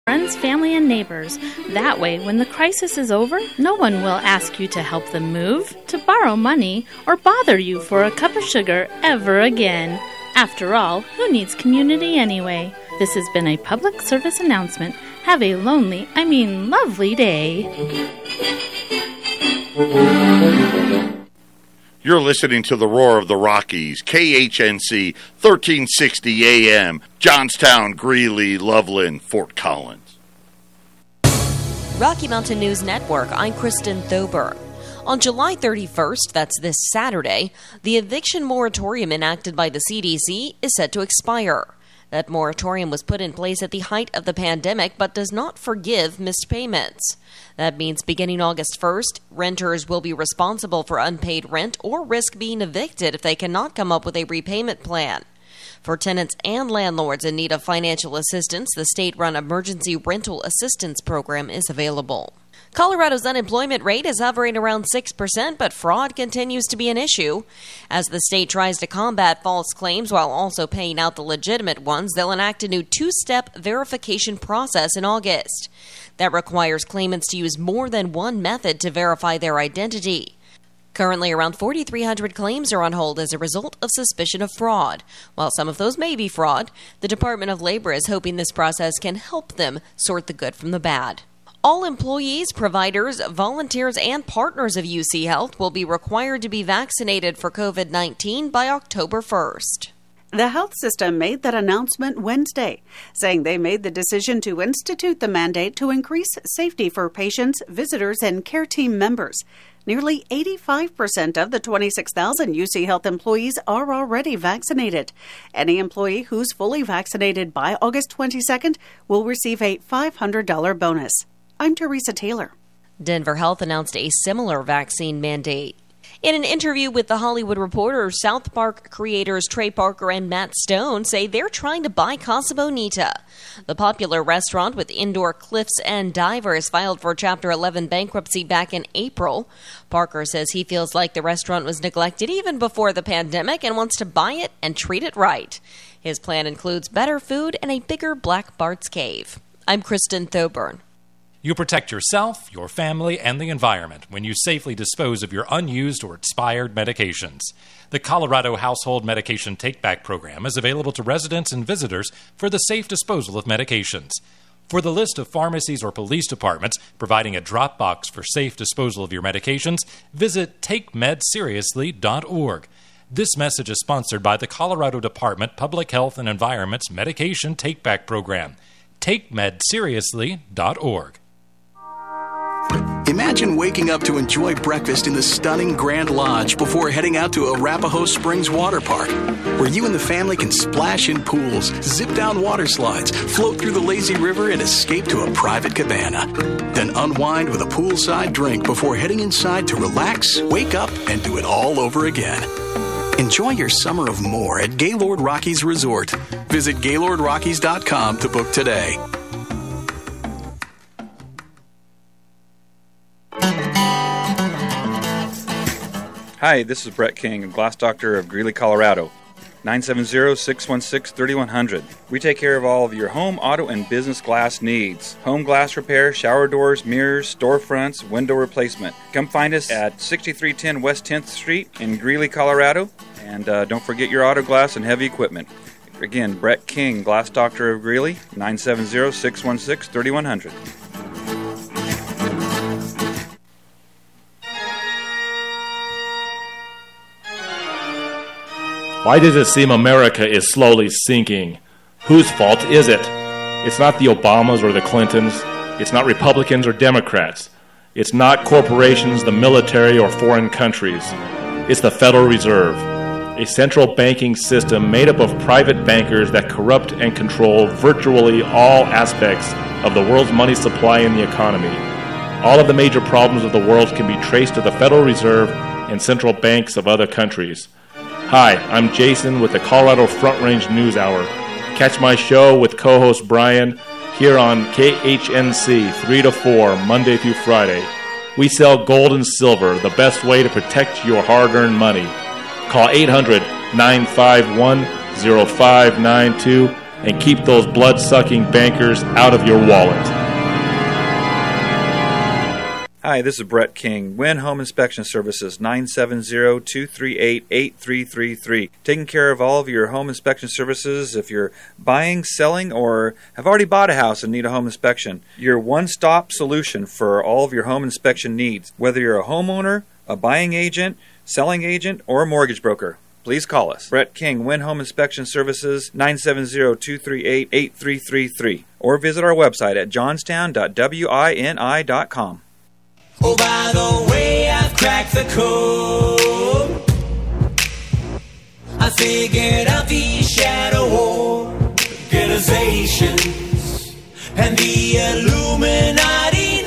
friends, family, and neighbors. That way, when the crisis is over, no one will ask you to help them move, to borrow money, or bother you for a cup of sugar ever again. After all, who needs community anyway? This has been a public service announcement. Have a lovely day. You're listening to the Roar of the Rockies, KHNC, 1360 AM, Johnstown, Greeley, Loveland, Fort Collins. Rocky Mountain News Network, I'm Kristen Thober. On July 31st, that's this Saturday, the eviction moratorium enacted by the CDC is set to expire. That moratorium was put in place at the height of the pandemic, but does not forgive missed payments. That means beginning August 1st, renters will be responsible for unpaid rent or risk being evicted if they cannot come up with a repayment plan. For tenants and landlords in need of financial assistance, the state-run Emergency Rental Assistance Program is available. Colorado's unemployment rate is hovering around 6%, but fraud continues to be an issue. As the state tries to combat false claims while also paying out the legitimate ones, they'll enact a new two-step verification process in August. That requires claimants to use more than one method to verify their identity. Currently, around 4,300 claims are on hold as a result of suspicion of fraud. While some of those may be fraud, the Department of Labor is hoping this process can help them sort the good from the bad. All employees, providers, volunteers, and partners of UC Health will be required to be vaccinated for COVID-19 by October 1st. The health system made that announcement Wednesday, saying they made the decision to institute the mandate to increase safety for patients, visitors, and care team members. Nearly 85% of the 26,000 UC Health employees are already vaccinated. Any employee who's fully vaccinated by August 22nd will receive a $500 bonus. I'm Teresa Taylor. Denver Health announced a similar vaccine mandate. In an interview with The Hollywood Reporter, South Park creators Trey Parker and Matt Stone say they're trying to buy Casa Bonita. The popular restaurant with indoor cliffs and divers filed for Chapter 11 bankruptcy back in April. Parker says he feels like the restaurant was neglected even before the pandemic and wants to buy it and treat it right. His plan includes better food and a bigger Black Bart's Cave. I'm Kristen Thoburn. You protect yourself, your family, and the environment when you safely dispose of your unused or expired medications. The Colorado Household Medication Take-Back Program is available to residents and visitors for the safe disposal of medications. For the list of pharmacies or police departments providing a drop box for safe disposal of your medications, visit TakeMedSeriously.org. This message is sponsored by the Colorado Department Public Health and Environment's Medication Take-Back Program. TakeMedSeriously.org. Imagine waking up to enjoy breakfast in the stunning Grand Lodge before heading out to Arapahoe Springs Water Park, where you and the family can splash in pools, zip down water slides, float through the lazy river, and escape to a private cabana. Then unwind with a poolside drink before heading inside to relax, wake up, and do it all over again. Enjoy your summer of more at Gaylord Rockies Resort. Visit GaylordRockies.com to book today. Hi, this is Brett King, a glass doctor of Greeley, Colorado. 970-616-3100. We take care of all of your home, auto, and business glass needs. Home glass repair, shower doors, mirrors, storefronts, window replacement. Come find us at 6310 West 10th Street in Greeley, Colorado. And don't forget your auto glass and heavy equipment. Again, Brett King, glass doctor of Greeley, 970-616-3100. Why does it seem America is slowly sinking? Whose fault is it? It's not the Obamas or the Clintons. It's not Republicans or Democrats. It's not corporations, the military, or foreign countries. It's the Federal Reserve, a central banking system made up of private bankers that corrupt and control virtually all aspects of the world's money supply and the economy. All of the major problems of the world can be traced to the Federal Reserve and central banks of other countries. Hi, I'm Jason with the Colorado Front Range News Hour. Catch my show with co-host Brian here on KHNC 3 to 4, Monday through Friday. We sell gold and silver, the best way to protect your hard-earned money. Call 800-951-0592 and keep those blood-sucking bankers out of your wallet. Hi, this is Brett King, Wynn Home Inspection Services, 970-238-8333. Taking care of all of your home inspection services if you're buying, selling, or have already bought a house and need a home inspection. Your one-stop solution for all of your home inspection needs, whether you're a homeowner, a buying agent, selling agent, or a mortgage broker. Please call us. Brett King, Wynn Home Inspection Services, 970-238-8333. Or visit our website at johnstown.wini.com. Oh, by the way, I've cracked the code. I figured out the shadow organizations and the Illuminati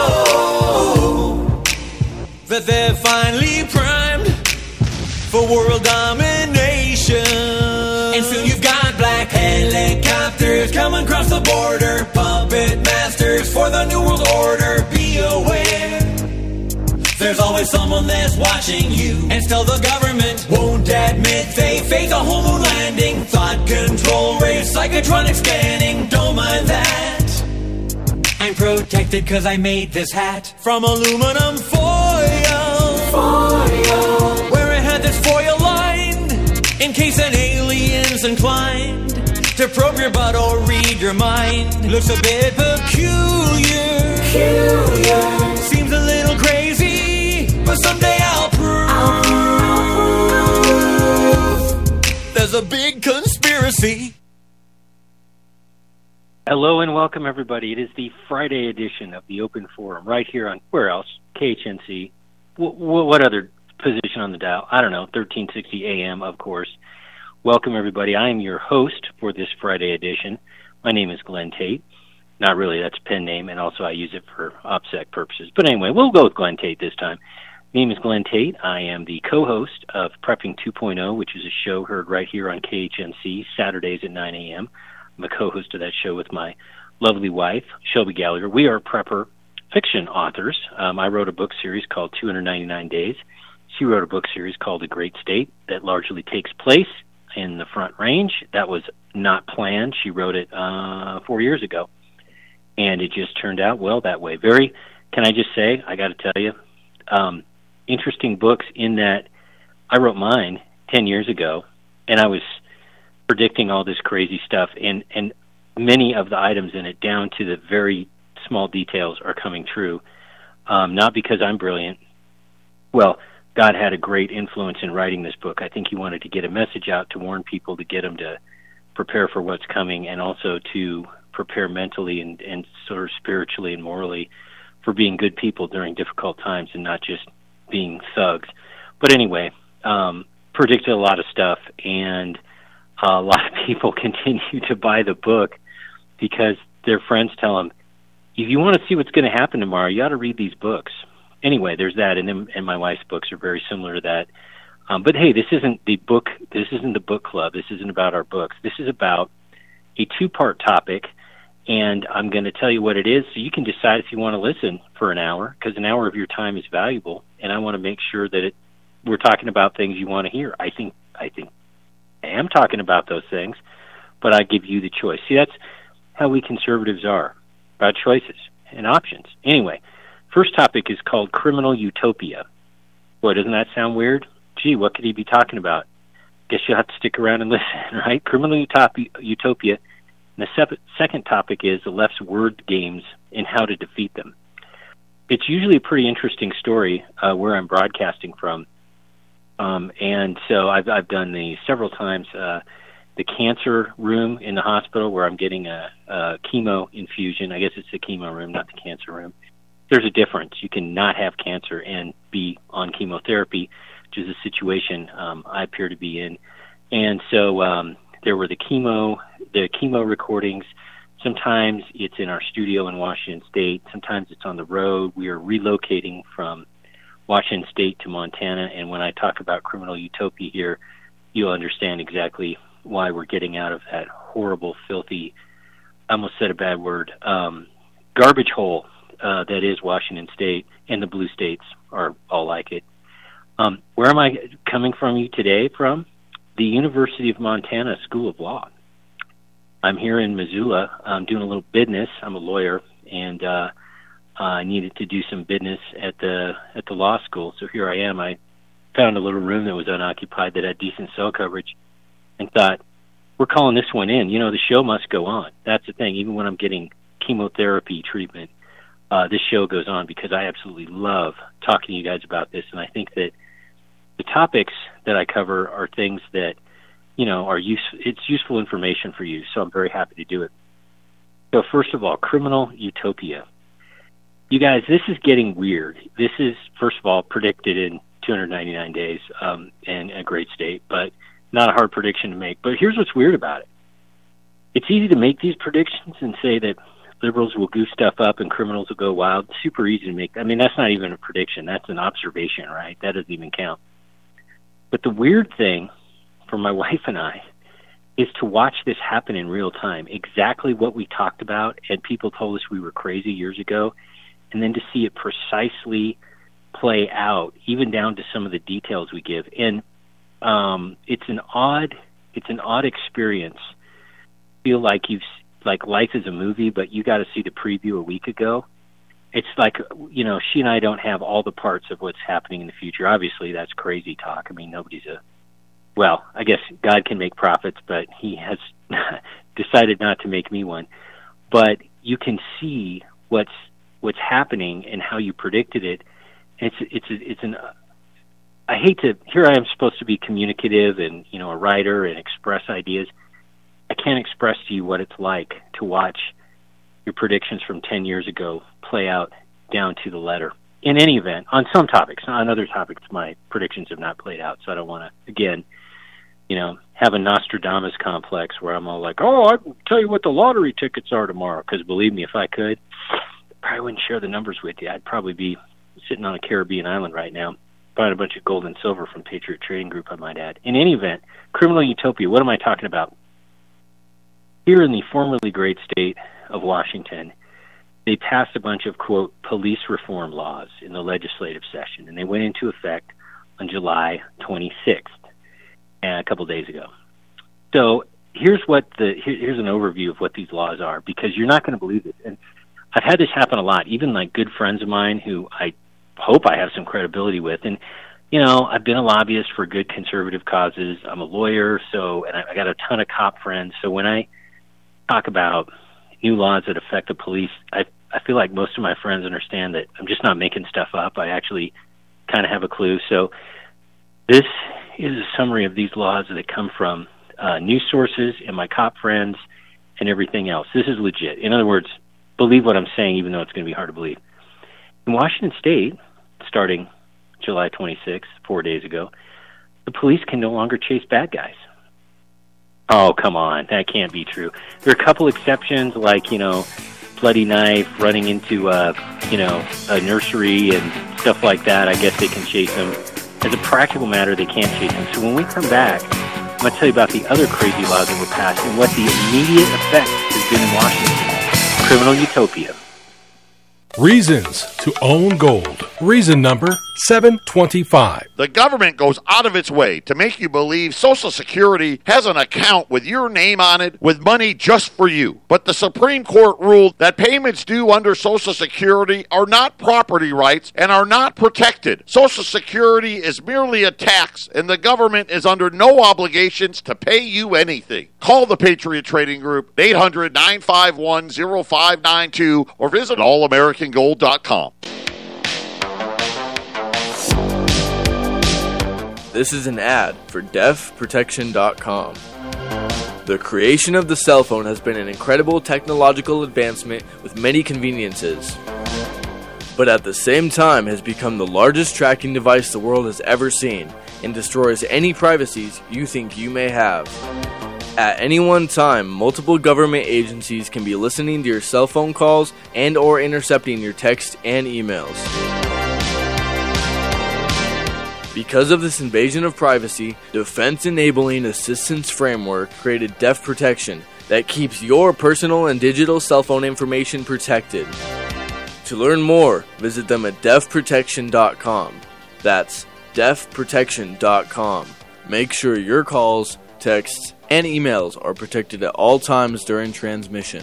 know that they're finally primed for world domination. And soon you've got black helicopters coming across the border, puppet masters for the New World Order. Be aware, there's always someone that's watching you, and still the government won't admit they faked a whole moon landing. Thought control, rave, psychotronic scanning, don't mind that. I'm protected cause I made this hat from aluminum foil. Where it had this foil lined in case an alien's inclined to probe your butt or read your mind. Looks a bit peculiar. Seems a little crazy, but someday I'll prove there's a big conspiracy. Hello and welcome, everybody. It is the Friday edition of the Open Forum right here on, where else? KHNC. What other position on the dial? I don't know, 1360 AM, of course. Welcome, everybody. I am your host for this Friday edition. My name is Glenn Tate. Not really, that's a pen name, and also I use it for OPSEC purposes. But anyway, we'll go with Glenn Tate this time. My name is Glenn Tate. I am the co-host of Prepping 2.0, which is a show heard right here on KHNC, Saturdays at 9 a.m. I'm a co-host of that show with my lovely wife, Shelby Gallagher. We are prepper fiction authors. I wrote a book series called 299 Days. She wrote a book series called The Great State that largely takes place in the Front Range. That was not planned. She wrote it 4 years ago, and it just turned out well that way. Very, can I just say, I got to tell you, interesting books in that I wrote mine 10 years ago, and I was predicting all this crazy stuff, and many of the items in it, down to the very small details, are coming true. Not because I'm brilliant. Well, God had a great influence in writing this book. I think he wanted to get a message out to warn people, to get them to prepare for what's coming, and also to prepare mentally and sort of spiritually and morally for being good people during difficult times and not just being thugs. But anyway, predicted a lot of stuff, and a lot of people continue to buy the book because their friends tell them, if you want to see what's going to happen tomorrow, you ought to read these books. Anyway, there's that, and my wife's books are very similar to that. But hey, this isn't the book club. This isn't about our books. This is about a two-part topic, and I'm going to tell you what it is so you can decide if you want to listen for an hour, because an hour of your time is valuable, and I want to make sure that we're talking about things you want to hear. I think I am talking about those things, but I give you the choice. See, that's how we conservatives are, about choices and options. Anyway, first topic is called Criminal Utopia. Boy, doesn't that sound weird? Gee, what could he be talking about? Guess you'll have to stick around and listen, right? Criminal Utopia. And the second topic is the left's word games and how to defeat them. It's usually a pretty interesting story where I'm broadcasting from. And so I've done these several times. The cancer room in the hospital where I'm getting a chemo infusion. I guess it's the chemo room, not the cancer room. There's a difference. You can not have cancer and be on chemotherapy, which is a situation I appear to be in. And so there were the chemo recordings. Sometimes it's in our studio in Washington State. Sometimes it's on the road. We are relocating from Washington State to Montana. And when I talk about Criminal Utopia here, you'll understand exactly why we're getting out of that horrible, filthy, I almost said a bad word, garbage hole that is Washington State, and the blue states are all like it. Where am I coming from you today from? The University of Montana School of Law. I'm here in Missoula. I'm doing a little business. I'm a lawyer, and I needed to do some business at the law school. So here I am. I found a little room that was unoccupied that had decent cell coverage, and thought, we're calling this one in. The show must go on. That's the thing. Even when I'm getting chemotherapy treatment, this show goes on because I absolutely love talking to you guys about this, and I think that the topics that I cover are things that it's useful information for you, so I'm very happy to do it. So first of all, criminal utopia. You guys, this is getting weird. This is, first of all, predicted in 299 days in a great state, but not a hard prediction to make. But here's what's weird about it. It's easy to make these predictions and say that liberals will goof stuff up and criminals will go wild. It's super easy to make. I mean, that's not even a prediction. That's an observation, right? That doesn't even count. But the weird thing for my wife and I is to watch this happen in real time, exactly what we talked about and people told us we were crazy years ago, and then to see it precisely play out, even down to some of the details we give. And it's an odd experience. Feel like life is a movie, but you got to see the preview a week ago. It's like, she and I don't have all the parts of what's happening in the future. Obviously, that's crazy talk. I mean, I guess God can make prophets, but he has decided not to make me one. But you can see what's happening and how you predicted it. Here I am supposed to be communicative and, a writer and express ideas. I can't express to you what it's like to watch your predictions from 10 years ago play out down to the letter. In any event, on some topics, on other topics, my predictions have not played out, so I don't want to, again, have a Nostradamus complex where I'm all like, I can tell you what the lottery tickets are tomorrow, because believe me, if I could, I probably wouldn't share the numbers with you. I'd probably be sitting on a Caribbean island right now, buying a bunch of gold and silver from Patriot Trading Group, I might add. In any event, criminal utopia, what am I talking about? Here in the formerly great state of Washington, they passed a bunch of, quote, police reform laws in the legislative session, and they went into effect on July 26th, a couple days ago. So here's an overview of what these laws are, because you're not going to believe this. And I've had this happen a lot, even like good friends of mine who I hope I have some credibility with. And, I've been a lobbyist for good conservative causes. I'm a lawyer, and I got a ton of cop friends. So when I talk about new laws that affect the police, I feel like most of my friends understand that I'm just not making stuff up. I actually kind of have a clue. So this is a summary of these laws that come from news sources and my cop friends and everything else. This is legit. In other words, believe what I'm saying, even though it's going to be hard to believe. In Washington State, starting July 26th, 4 days ago, the police can no longer chase bad guys. Oh, come on. That can't be true. There are a couple exceptions, like, bloody knife, running into, a nursery and stuff like that. I guess they can chase them. As a practical matter, they can't chase them. So when we come back, I'm going to tell you about the other crazy laws that were passed and what the immediate effect has been in Washington. Criminal utopia. Reasons to own gold. Reason number 725. The government goes out of its way to make you believe Social Security has an account with your name on it with money just for you. But the Supreme Court ruled that payments due under Social Security are not property rights and are not protected. Social Security is merely a tax, and the government is under no obligations to pay you anything. Call the Patriot Trading Group, 800-951-0592, or visit allamericangold.com. This is an ad for DeafProtection.com. The creation of the cell phone has been an incredible technological advancement with many conveniences, but at the same time has become the largest tracking device the world has ever seen and destroys any privacies you think you may have. At any one time, multiple government agencies can be listening to your cell phone calls and or intercepting your text and emails. Because of this invasion of privacy, Defense Enabling Assistance Framework created Deaf Protection that keeps your personal and digital cell phone information protected. To learn more, visit them at deafprotection.com. That's deafprotection.com. Make sure your calls, texts, and emails are protected at all times during transmission.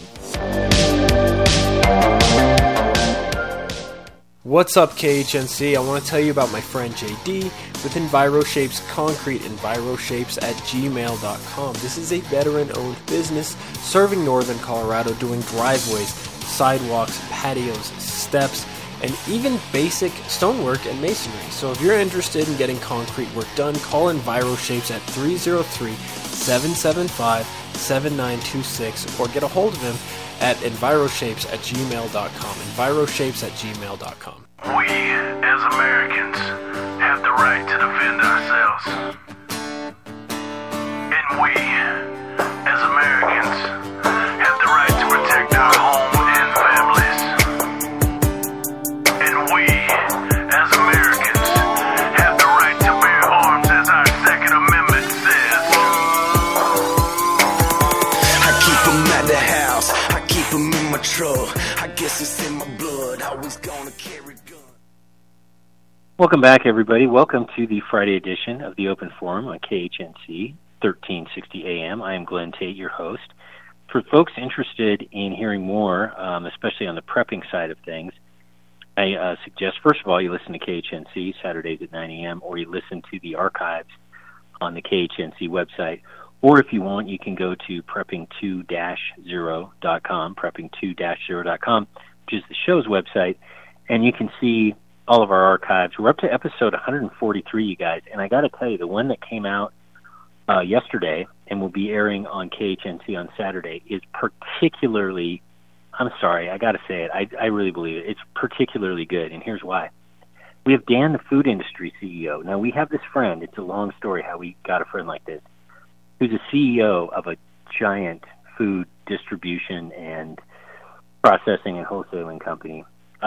What's up, KHNC? I want to tell you about my friend JD with EnviroShapes Concrete, EnviroShapes@gmail.com. This is a veteran-owned business serving northern Colorado, doing driveways, sidewalks, patios, steps, and even basic stonework and masonry. So if you're interested in getting concrete work done, call EnviroShapes at 303-775-7926 or get a hold of him at EnviroShapes@gmail.com. EnviroShapes@gmail.com. We, as Americans, have the right to defend ourselves. And we, as Americans, have the right to protect our home and families. And we, as Americans, have the right to bear arms as our Second Amendment says. I keep them at the house, I keep them in my truck. I guess it's in my blood, always gonna carry guns. Welcome back, everybody. Welcome to the Friday edition of the Open Forum on KHNC, 1360 AM. I am Glenn Tate, your host. For folks interested in hearing more, especially on the prepping side of things, I suggest, first of all, you listen to KHNC Saturdays at 9 a.m., or you listen to the archives on the KHNC website. Or if you want, you can go to prepping2-0.com, prepping2-0.com, which is the show's website, and you can see all of our archives. We're up to episode 143, you guys, and I got to tell you, the one that came out yesterday and will be airing on KHNC on Saturday is particularly, I'm sorry, I got to say it, I really believe it. It's particularly good, and here's why. We have Dan, the food industry CEO. Now, we have this friend. It's a long story how we got a friend like this, who's a CEO of a giant food distribution and processing and wholesaling company.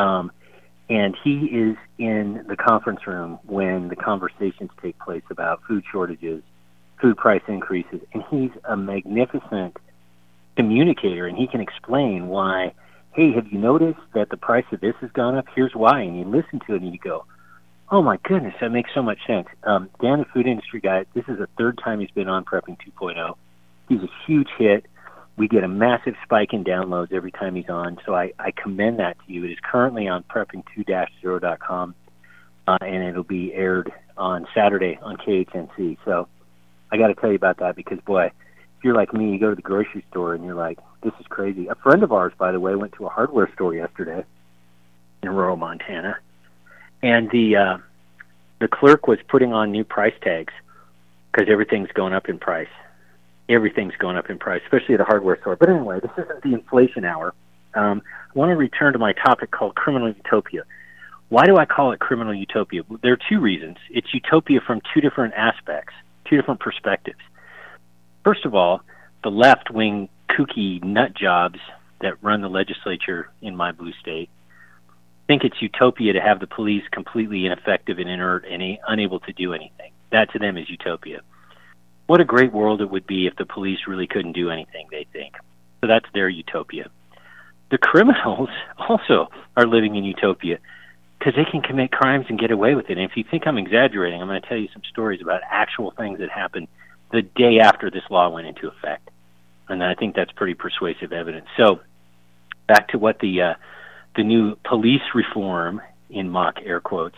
And he is in the conference room when the conversations take place about food shortages, food price increases, and he's a magnificent communicator, and he can explain why, hey, have you noticed that the price of this has gone up? Here's why. And you listen to it and you go, oh my goodness, that makes so much sense. Dan, the food industry guy, this is the third time he's been on Prepping 2.0. He's a huge hit. We get a massive spike in downloads every time he's on, so I commend that to you. It is currently on prepping2-0.com, and it'll be aired on Saturday on KHNC. So I got to tell you about that because, boy, if you're like me, you go to the grocery store and you're like, this is crazy. A friend of ours, by the way, went to a hardware store yesterday in rural Montana, and the clerk was putting on new price tags because everything's going up in price. Everything's going up in price, especially at a hardware store. But anyway, this isn't the inflation hour. I want to return to my topic called criminal utopia. Why do I call it criminal utopia? There are two reasons. It's utopia from two different aspects, two different perspectives. First of all, the left-wing kooky nut jobs that run the legislature in my blue state think it's utopia to have the police completely ineffective and inert and unable to do anything. That to them is utopia. What a great world it would be if the police really couldn't do anything, they think. So that's their utopia. The criminals also are living in utopia because they can commit crimes and get away with it. And if you think I'm exaggerating, I'm going to tell you some stories about actual things that happened the day after this law went into effect. And I think that's pretty persuasive evidence. So back to what the new police reform, in mock air quotes,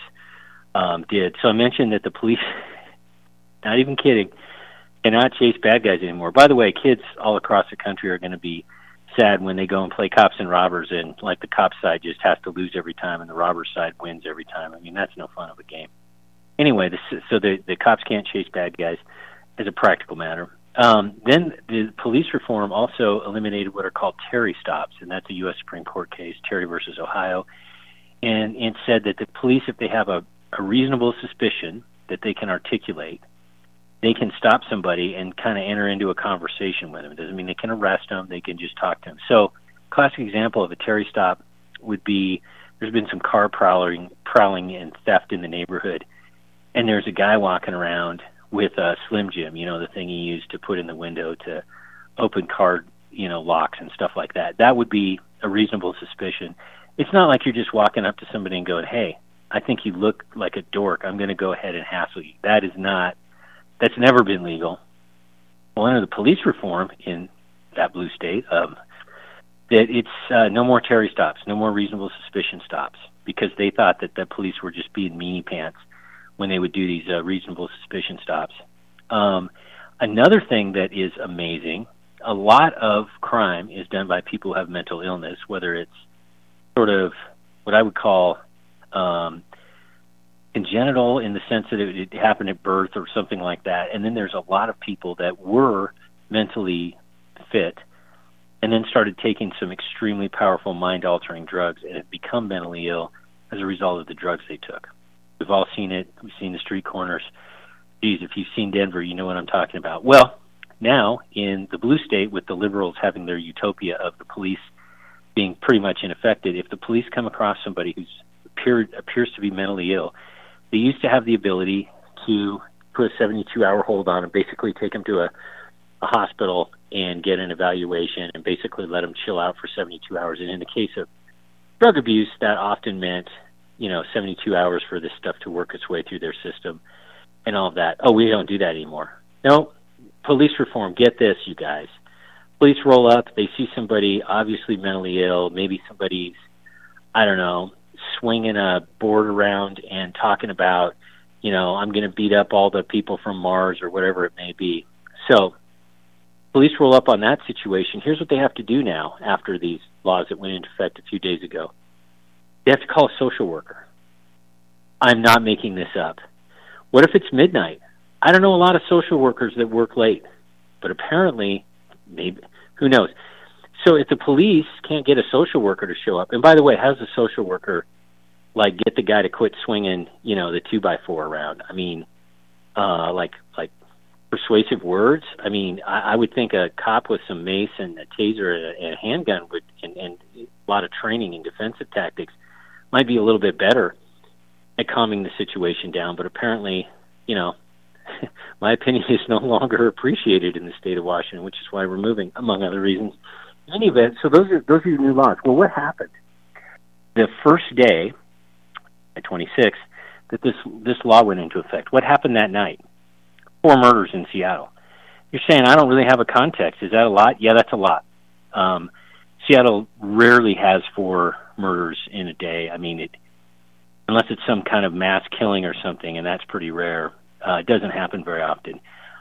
did. So I mentioned that the police, not even kidding, cannot chase bad guys anymore. By the way, kids all across the country are going to be sad when they go and play cops and robbers, and like the cop side just has to lose every time, and the robber side wins every time. I mean, that's no fun of a game. Anyway, so the cops can't chase bad guys as a practical matter. Then the police reform also eliminated what are called Terry stops, and that's a U.S. Supreme Court case, Terry versus Ohio, and it said that the police, if they have a reasonable suspicion that they can articulate, they can stop somebody and kind of enter into a conversation with them. It doesn't mean they can arrest them. They can just talk to them. So classic example of a Terry stop would be there's been some car prowling and theft in the neighborhood, and there's a guy walking around with a Slim Jim, the thing he used to put in the window to open car, locks and stuff like that. That would be a reasonable suspicion. It's not like you're just walking up to somebody and going, hey, I think you look like a dork. I'm going to go ahead and hassle you. That's never been legal. Well, under the police reform in that blue state, that it's no more Terry stops, no more reasonable suspicion stops, because they thought that the police were just being meanie pants when they would do these reasonable suspicion stops. Another thing that is amazing, a lot of crime is done by people who have mental illness, whether it's sort of what I would call congenital in the sense that it happened at birth or something like that. And then there's a lot of people that were mentally fit and then started taking some extremely powerful mind-altering drugs and have become mentally ill as a result of the drugs they took. We've all seen it. We've seen the street corners. Geez, if you've seen Denver, you know what I'm talking about. Well, now in the blue state, with the liberals having their utopia of the police being pretty much unaffected, if the police come across somebody who appears to be mentally ill, they used to have the ability to put a 72-hour hold on and basically take them to a hospital and get an evaluation and basically let them chill out for 72 hours. And in the case of drug abuse, that often meant, 72 hours for this stuff to work its way through their system and all of that. Oh, we don't do that anymore. No, police reform, get this, you guys. Police roll up, they see somebody obviously mentally ill, maybe somebody's, swinging a board around and talking about, I'm going to beat up all the people from Mars or whatever it may be. So police roll up on that situation. Here's what they have to do now after these laws that went into effect a few days ago. They have to call a social worker. I'm not making this up. What if it's midnight? I don't know a lot of social workers that work late, but apparently, maybe, who knows? So if the police can't get a social worker to show up, and by the way, how does a social worker get the guy to quit swinging, the 2x4 around? I mean, like persuasive words. I mean, I would think a cop with some mace and a taser and a handgun would, and a lot of training in defensive tactics, might be a little bit better at calming the situation down. But apparently, my opinion is no longer appreciated in the state of Washington, which is why we're moving, among other reasons. In any event, so those are your new laws. Well, what happened? The first day, at 26th, that this law went into effect. What happened that night? 4 murders in Seattle. You're saying I don't really have a context. Is that a lot? Yeah, that's a lot. Seattle rarely has 4 murders in a day. I mean, unless it's some kind of mass killing or something, and that's pretty rare. It doesn't happen very often.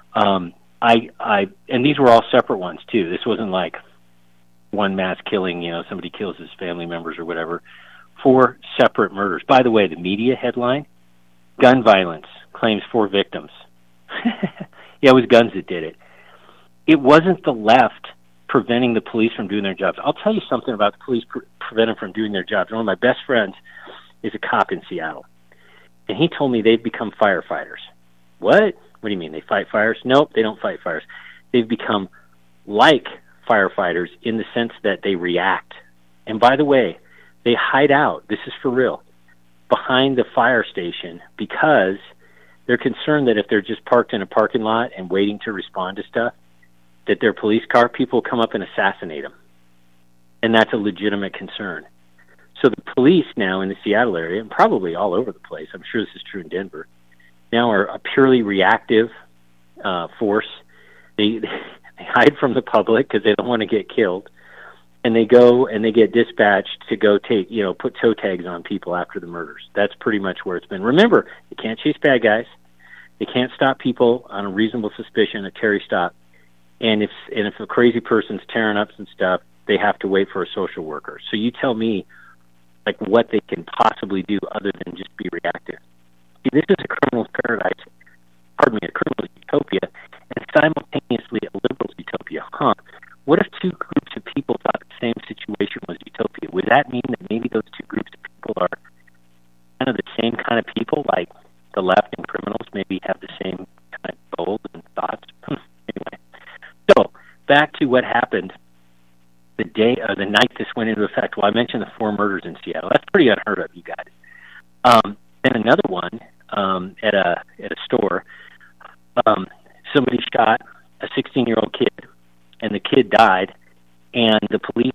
And these were all separate ones too. This wasn't like one mass killing, somebody kills his family members or whatever. 4 separate murders. By the way, the media headline, gun violence claims 4 victims. Yeah, it was guns that did it. It wasn't the left preventing the police from doing their jobs. I'll tell you something about the police preventing from doing their jobs. One of my best friends is a cop in Seattle, and he told me they've become firefighters. What? What do you mean? They fight fires? Nope, they don't fight fires. They've become like firefighters in the sense that they react. And by the way, they hide out, this is for real, behind the fire station because they're concerned that if they're just parked in a parking lot and waiting to respond to stuff, that their police car people come up and assassinate them. And that's a legitimate concern. So the police now in the Seattle area, and probably all over the place, I'm sure this is true in Denver, now are a purely reactive force. They hide from the public because they don't want to get killed. And they go and they get dispatched to go put toe tags on people after the murders. That's pretty much where it's been. Remember, you can't chase bad guys. They can't stop people on a reasonable suspicion, a Terry stop. And if a crazy person's tearing up some stuff, they have to wait for a social worker. So you tell me, what they can possibly do other than just be reactive. See, this is a criminal's paradise. A criminal's utopia, and simultaneously a liberal's utopia. What if 2 groups of people thought the same situation was utopia? Would that mean that maybe those 2 groups of people are kind of the same kind of people, like the left and criminals maybe have the same kind of goals and thoughts? Anyway, so back to what happened the day or the night this went into effect. Well, I mentioned the 4 murders in Seattle. That's pretty unheard of, you guys. Then another one at a store. Somebody shot a 16-year-old kid, and the kid died, and the police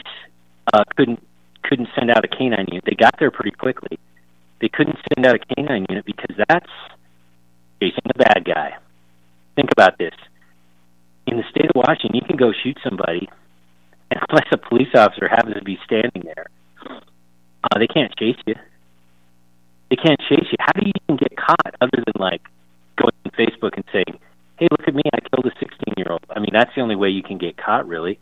couldn't send out a canine unit. They got there pretty quickly. They couldn't send out a canine unit because that's chasing the bad guy. Think about this. in the state of Washington, you can go shoot somebody, and unless a police officer happens to be standing there, they can't chase you. They can't chase you. How do you even get caught other than, like, going on Facebook and saying, hey, look at me, I killed a 16-year-old. I mean, that's the only way you can get caught, really.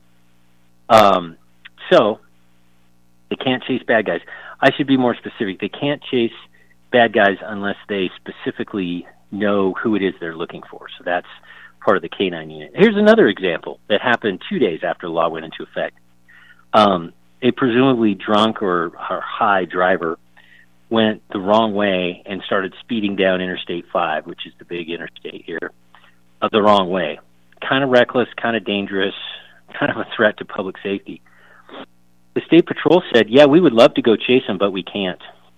So they can't chase bad guys. I should be more specific. They can't chase bad guys unless they specifically know who it is they're looking for. So that's part of the K-9 unit. Here's another example that happened 2 days after the law went into effect. A presumably drunk or high driver went the wrong way and started speeding down Interstate 5, which is the big interstate here, the wrong way. Kind of reckless, kind of dangerous, kind of a threat to public safety. The State Patrol said, yeah, we would love to go chase him, but we can't.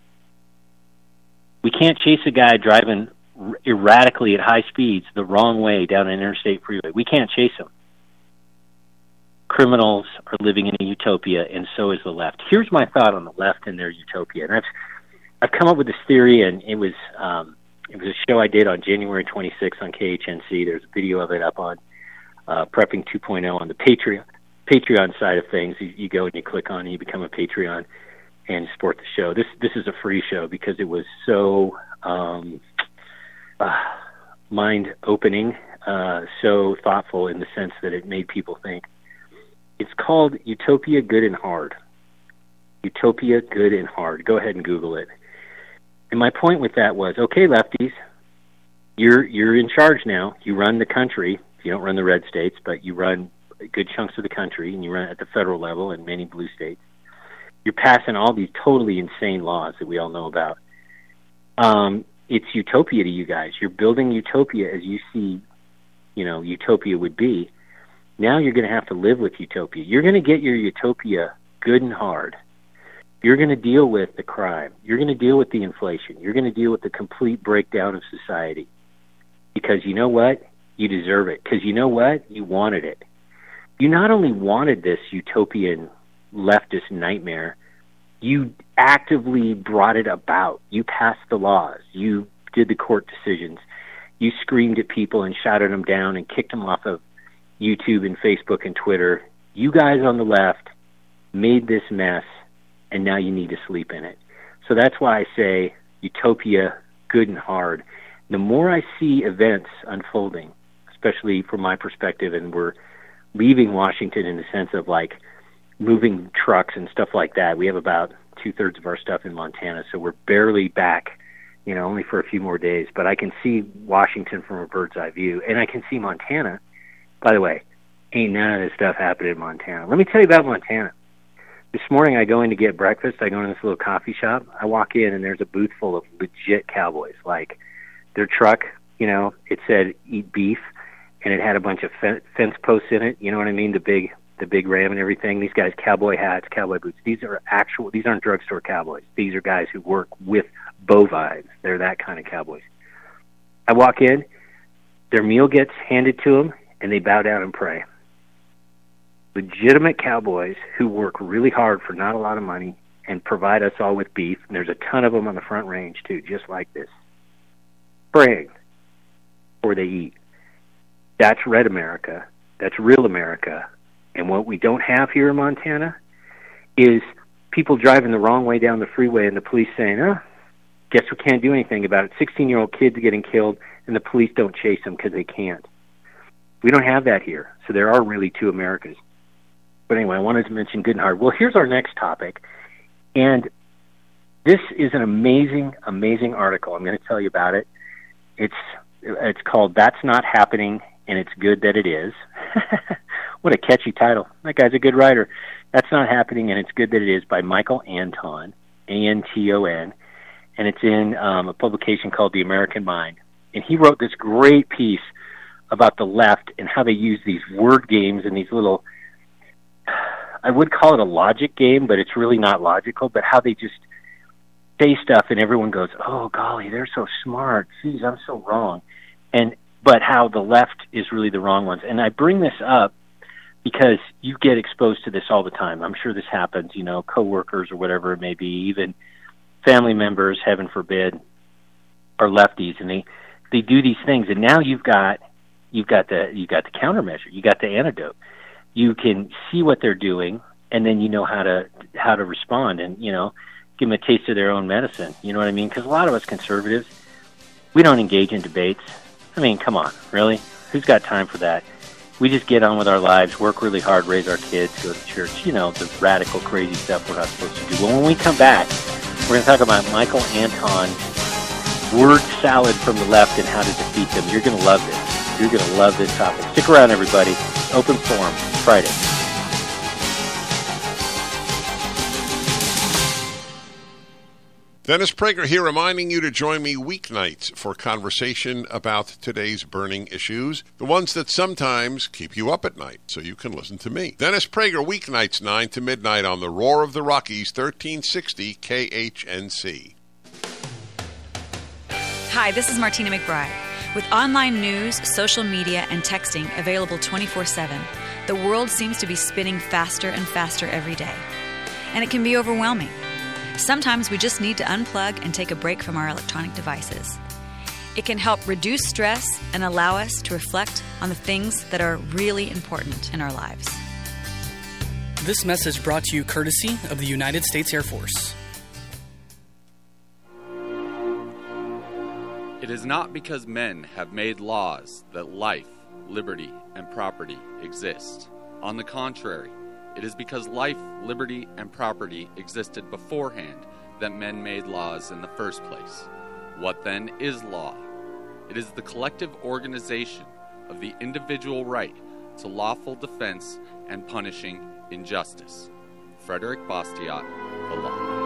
We can't chase a guy driving erratically at high speeds the wrong way down an interstate freeway. We can't chase him. Criminals are living in a utopia, and so is the left. Here's my thought on the left and their utopia. And I've come up with this theory, and it was a show I did on January 26th on KHNC. There's a video of it up on Prepping 2.0 on the Patreon side of things. You go and you click on it, you become a Patreon, and support the show. This is a free show because it was so mind-opening, so thoughtful in the sense that it made people think. It's called Utopia Good and Hard. Utopia Good and Hard. Go ahead and Google it. And my point with that was, okay, lefties, you're in charge now. You run the country. You don't run the red states, but you run good chunks of the country, and you run at the federal level in many blue states. You're passing all these totally insane laws that we all know about. It's utopia to you guys. You're building utopia as you see, utopia would be. Now you're going to have to live with utopia. You're going to get your utopia good and hard. You're going to deal with the crime. You're going to deal with the inflation. You're going to deal with the complete breakdown of society. Because you know what? You deserve it. Because you know what? You wanted it. You not only wanted this utopian leftist nightmare, you actively brought it about. You passed the laws. You did the court decisions. You screamed at people and shouted them down and kicked them off of YouTube and Facebook and Twitter. You guys on the left made this mess, and now you need to sleep in it. So that's why I say utopia, good and hard. The more I see events unfolding, especially from my perspective, and we're leaving Washington in the sense of like moving trucks and stuff like that. We have about 2/3 of our stuff in Montana, so we're barely back, only for a few more days. But I can see Washington from a bird's eye view, and I can see Montana. By the way, ain't none of this stuff happening in Montana. Let me tell you about Montana. This morning I go in to get breakfast. I go into this little coffee shop. I walk in, and there's a booth full of legit cowboys. Like, their truck, it said eat beef, and it had a bunch of fence posts in it. You know what I mean? The big ram and everything. These guys, cowboy hats, cowboy boots. These aren't drugstore cowboys. These are guys who work with bovines. They're that kind of cowboys. I walk in, their meal gets handed to them, and they bow down and pray. Legitimate cowboys who work really hard for not a lot of money and provide us all with beef. And there's a ton of them on the Front Range, too, just like this. Praying before they eat. That's red America. That's real America. And what we don't have here in Montana is people driving the wrong way down the freeway and the police saying, guess we can't do anything about it. 16-year-old kids getting killed, and the police don't chase them because they can't. We don't have that here. So there are really two Americas. But anyway, I wanted to mention good and hard. Well, here's our next topic. And this is an amazing, amazing article. I'm going to tell you about it. It's called That's Not Happening, and It's Good That It Is. What a catchy title. That guy's a good writer. That's Not Happening, and It's Good That It Is by Michael Anton, A-N-T-O-N. And it's in a publication called The American Mind. And he wrote this great piece about the left and how they use these word games and these little, I would call it a logic game, but it's really not logical, but how they just say stuff and everyone goes, oh, golly, they're so smart. Geez, I'm so wrong. But how the left is really the wrong ones. And I bring this up because you get exposed to this all the time. I'm sure this happens, coworkers or whatever it may be, even family members, heaven forbid, are lefties, and they do these things. And now you've got you've got the countermeasure, you got the antidote. You can see what they're doing, and then you know how to respond, and give them a taste of their own medicine. You know what I mean? Because a lot of us conservatives, we don't engage in debates. I mean, come on, really? Who's got time for that? We just get on with our lives, work really hard, raise our kids, go to church, the radical, crazy stuff we're not supposed to do. Well, when we come back, we're going to talk about Michael Anton's word salad from the left and how to defeat them. You're going to love this. You're going to love this topic. Stick around, everybody. Open Forum, Friday. Dennis Prager here, reminding you to join me weeknights for conversation about today's burning issues, the ones that sometimes keep you up at night, so you can listen to me. Dennis Prager, weeknights 9 to midnight on the Roar of the Rockies, 1360 KHNC. Hi, this is Martina McBride. With online news, social media, and texting available 24/7, the world seems to be spinning faster and faster every day. And it can be overwhelming. Sometimes we just need to unplug and take a break from our electronic devices. It can help reduce stress and allow us to reflect on the things that are really important in our lives. This message brought to you courtesy of the United States Air Force. It is not because men have made laws that life, liberty, and property exist. On the contrary, it is because life, liberty, and property existed beforehand that men made laws in the first place. What then is law? It is the collective organization of the individual right to lawful defense and punishing injustice. Frederick Bastiat, The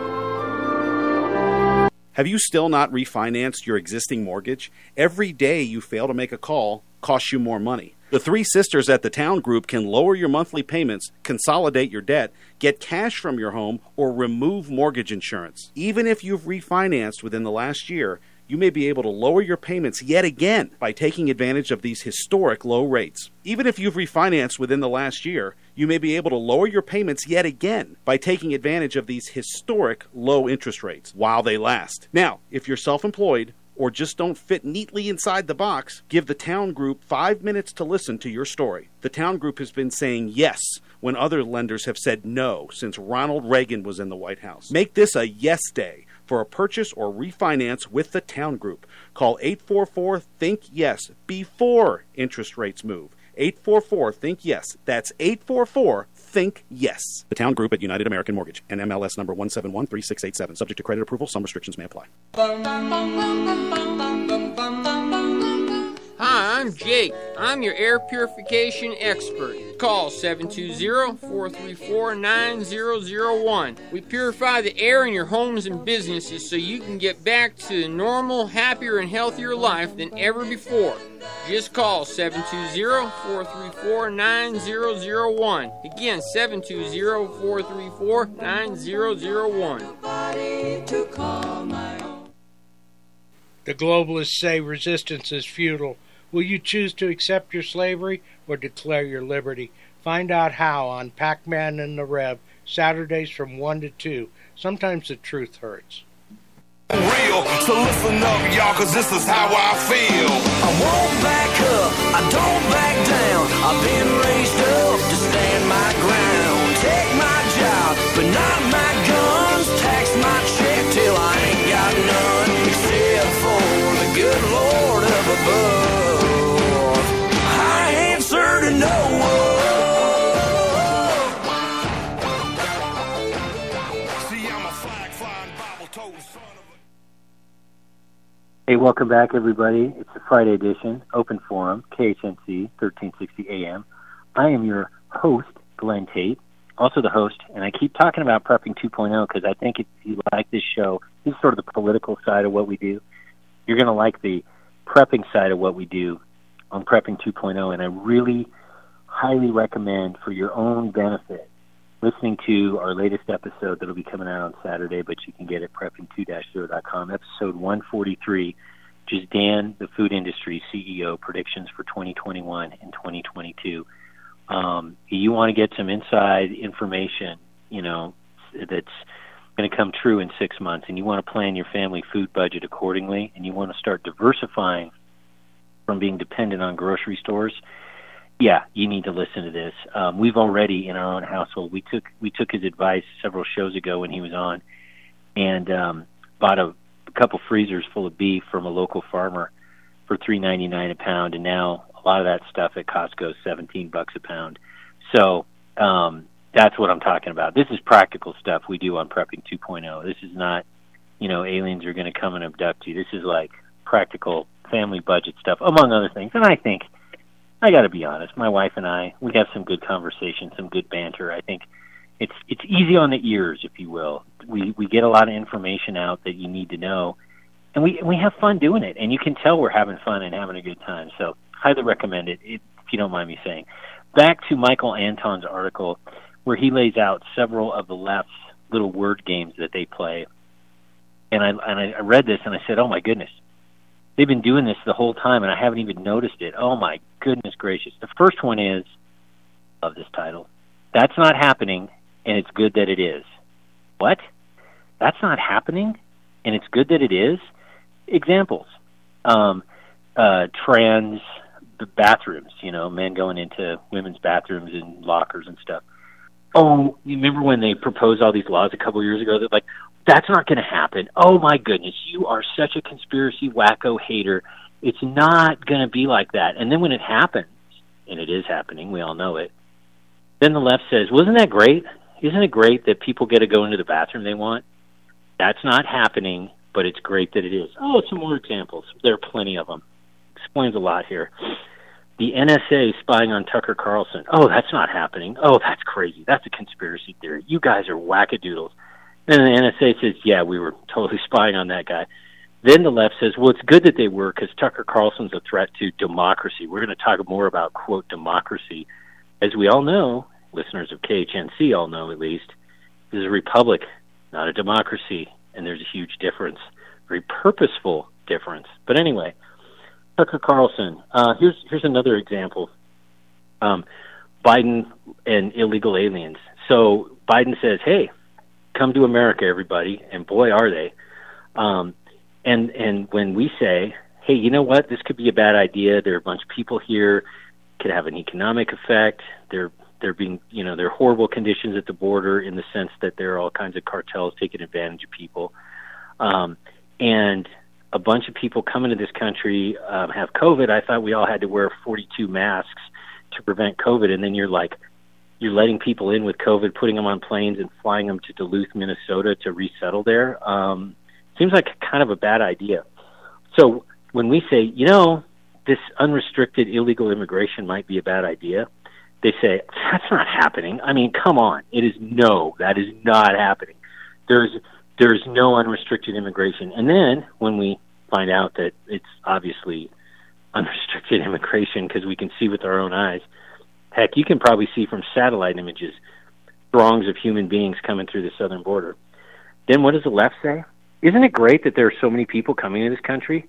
Law. Have you still not refinanced your existing mortgage? Every day you fail to make a call costs you more money. The Three Sisters at the Town Group can lower your monthly payments, consolidate your debt, get cash from your home, or remove mortgage insurance. Even if you've refinanced within the last year, you may be able to lower your payments yet again by taking advantage of these historic low rates. Even if you've refinanced within the last year, you may be able to lower your payments yet again by taking advantage of these historic low interest rates while they last. Now, if you're self-employed, or just don't fit neatly inside the box, give the Town Group 5 minutes to listen to your story. The Town Group has been saying yes when other lenders have said no since Ronald Reagan was in the White House. Make this a yes day for a purchase or refinance with the Town Group. Call 844-THINK-YES before interest rates move. 844-THINK-YES. That's 844-THINK-YES. The Town Group at United American Mortgage, NMLS number 1713687. Subject to credit approval. Some restrictions may apply. Hi, I'm Jake. I'm your air purification expert. Call 720-434-9001. We purify the air in your homes and businesses so you can get back to a normal, happier, and healthier life than ever before. Just call 720-434-9001. Again, 720-434-9001. The globalists say resistance is futile. Will you choose to accept your slavery or declare your liberty? Find out how on Pac-Man and the Rev, Saturdays from 1 to 2. Sometimes the truth hurts. Real, so listen up, y'all, cause this is how I feel. I won't back up, I don't back down. I've been raised up to stand my ground. Take my job, but not my guns. Tax my check till I ain't got none. Except for the good Lord up above. I answer to no one. See, I'm a flag-flying, Bible-toting son of a... Hey, welcome back, everybody. It's the Friday edition, Open Forum, KHNC, 1360 AM. I am your host, Glenn Tate, also the host, and I keep talking about Prepping 2.0 because I think if you like this show, this is sort of the political side of what we do. You're going to like the prepping side of what we do on Prepping 2.0, and I really highly recommend for your own benefit listening to our latest episode that will be coming out on Saturday, but you can get it at prepping2-0.com, episode 143, which is Dan, the food industry CEO, predictions for 2021 and 2022. You want to get some inside information, that's going to come true in 6 months, and you want to plan your family food budget accordingly, and you want to start diversifying from being dependent on grocery stores, yeah, you need to listen to this. We've already, in our own household, we took his advice several shows ago when he was on, and bought a couple freezers full of beef from a local farmer for $3.99 a pound, and now a lot of that stuff at Costco is $17 a pound. So that's what I'm talking about. This is practical stuff we do on Prepping 2.0. This is not, aliens are going to come and abduct you. This is like practical family budget stuff, among other things. And I think, I got to be honest, my wife and I, we have some good conversation, some good banter. I think it's easy on the ears, if you will. We get a lot of information out that you need to know, and we have fun doing it. And you can tell we're having fun and having a good time. So highly recommend it, if you don't mind me saying. Back to Michael Anton's article, where he lays out several of the left's little word games that they play. And I read this and I said, oh my goodness, they've been doing this the whole time and I haven't even noticed it. Oh my goodness gracious. The first one is, of this title, that's not happening and it's good that it is. What? That's not happening and it's good that it is? Examples. Trans bathrooms, men going into women's bathrooms and lockers and stuff. Oh, you remember when they proposed all these laws a couple years ago that that's not going to happen. Oh my goodness, you are such a conspiracy wacko hater. It's not going to be like that. And then when it happens, and it is happening, we all know it, then the left says, well, isn't that great? Isn't it great that people get to go into the bathroom they want? That's not happening, but it's great that it is. Oh, some more examples. There are plenty of them. Explains a lot here. The NSA spying on Tucker Carlson. Oh, that's not happening. Oh, that's crazy. That's a conspiracy theory. You guys are wackadoodles. And the NSA says, yeah, we were totally spying on that guy. Then the left says, well, it's good that they were because Tucker Carlson's a threat to democracy. We're going to talk more about, quote, democracy. As we all know, listeners of KHNC all know at least, this is a republic, not a democracy, and there's a huge difference, very purposeful difference. But anyway, Tucker Carlson, here's another example. Biden and illegal aliens. So Biden says, hey, come to America, everybody, and boy, are they. And when we say, hey, you know what, this could be a bad idea, there are a bunch of people here, could have an economic effect, they're being, there are horrible conditions at the border in the sense that there are all kinds of cartels taking advantage of people. And a bunch of people coming to this country have COVID. I thought we all had to wear 42 masks to prevent COVID, and then you're letting people in with COVID, putting them on planes and flying them to Duluth, Minnesota to resettle there. Seems like kind of a bad idea. So when we say, this unrestricted illegal immigration might be a bad idea, they say, that's not happening. I mean, come on. That is not happening. There's no unrestricted immigration. And then when we find out that it's obviously unrestricted immigration because we can see with our own eyes, heck, you can probably see from satellite images throngs of human beings coming through the southern border. Then what does the left say? Isn't it great that there are so many people coming to this country?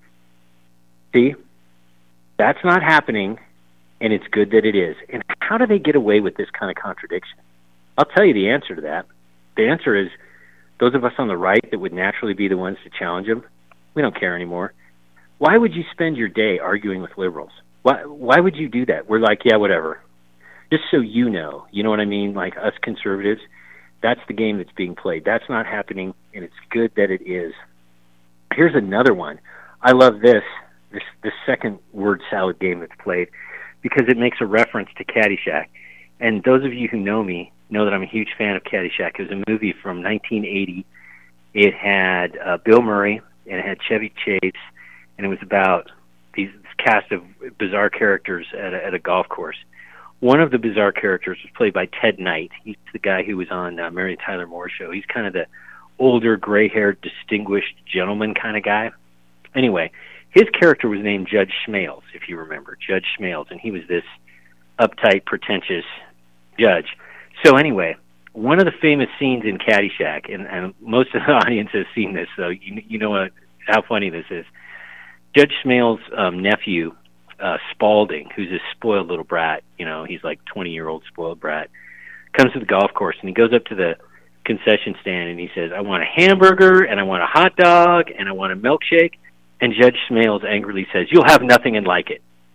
See, that's not happening, and it's good that it is. And how do they get away with this kind of contradiction? I'll tell you the answer to that. The answer is those of us on the right that would naturally be the ones to challenge them, we don't care anymore. Why would you spend your day arguing with liberals? Why would you do that? We're like, yeah, whatever. Just so you know what I mean? Like us conservatives, that's the game that's being played. That's not happening, and it's good that it is. Here's another one. I love this second word salad game that's played because it makes a reference to Caddyshack. And those of you who know me know that I'm a huge fan of Caddyshack. It was a movie from 1980. It had Bill Murray, and it had Chevy Chase, and it was about this cast of bizarre characters at a golf course. One of the bizarre characters was played by Ted Knight. He's the guy who was on Mary Tyler Moore show. He's kind of the older, gray-haired, distinguished gentleman kind of guy. Anyway, his character was named Judge Schmales, if you remember, Judge Schmales, and he was this uptight, pretentious judge. So anyway, one of the famous scenes in Caddyshack, and most of the audience has seen this, so you know how funny this is. Judge Schmales' nephew, Spaulding, who's this spoiled little brat, he's like 20-year-old spoiled brat, comes to the golf course, and he goes up to the concession stand, and he says, I want a hamburger, and I want a hot dog, and I want a milkshake. And Judge Schmales angrily says, you'll have nothing and like it.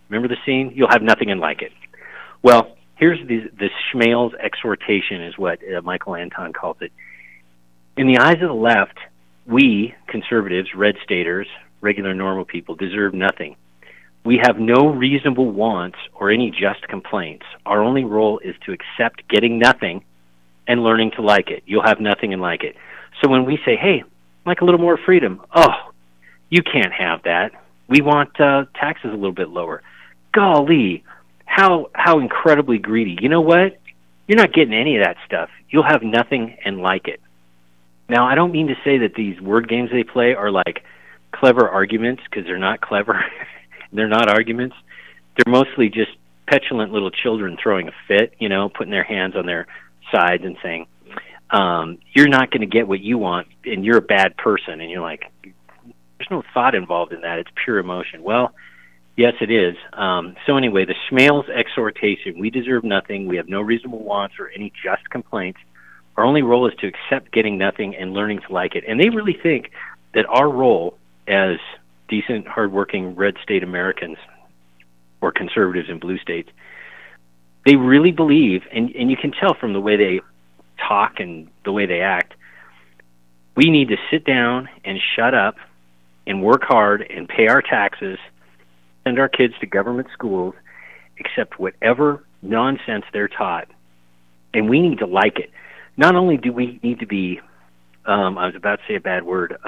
Remember the scene? You'll have nothing and like it. Well, here's the Schmales exhortation is what Michael Anton calls it. In the eyes of the left, we, conservatives, red staters, regular normal people, deserve nothing. We have no reasonable wants or any just complaints. Our only role is to accept getting nothing and learning to like it. You'll have nothing and like it. So when we say, hey, like a little more freedom, oh, you can't have that. We want taxes a little bit lower. Golly, how incredibly greedy. You know what? You're not getting any of that stuff. You'll have nothing and like it. Now, I don't mean to say that these word games they play are like clever arguments, because they're not clever. They're not arguments. They're mostly just petulant little children throwing a fit, you know, putting their hands on their sides and saying, you're not going to get what you want, and you're a bad person. And you're like, there's no thought involved in that. It's pure emotion. Well, yes, it is. So anyway, the Schmales exhortation, we deserve nothing. We have no reasonable wants or any just complaints. Our only role is to accept getting nothing and learning to like it. And they really think that our role as decent, hardworking red state Americans or conservatives in blue states, they really believe, and you can tell from the way they talk and the way they act, we need to sit down and shut up and work hard and pay our taxes, send our kids to government schools, accept whatever nonsense they're taught, and we need to like it. Not only do we need to be, I was about to say a bad word,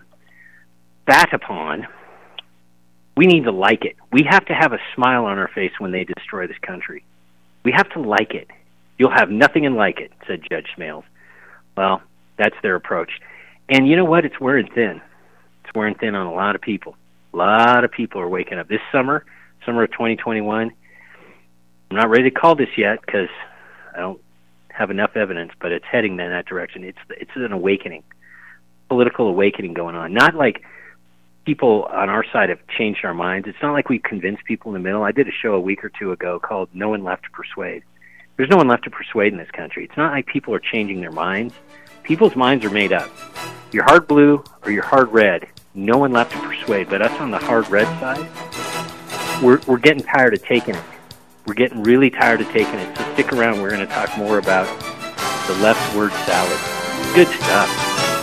spat upon, we need to like it. We have to have a smile on our face when they destroy this country. We have to like it. You'll have nothing and like it, said Judge Schmales. Well, that's their approach. And you know what? It's wearing thin. It's wearing thin on a lot of people. A lot of people are waking up. This summer of 2021, I'm not ready to call this yet because I don't have enough evidence, but it's heading in that direction. It's an awakening, political awakening going on. Not like people on our side have changed our minds. It's not like we've convinced people in the middle. I did a show a week or two ago called No One Left to Persuade. There's no one left to persuade in this country. It's not like people are changing their minds. People's minds are made up. You're hard blue or you're hard red. No one left to persuade. But us on the hard red side, we're getting tired of taking it. We're getting really tired of taking it. So stick around. We're going to talk more about the left word salad. Good stuff.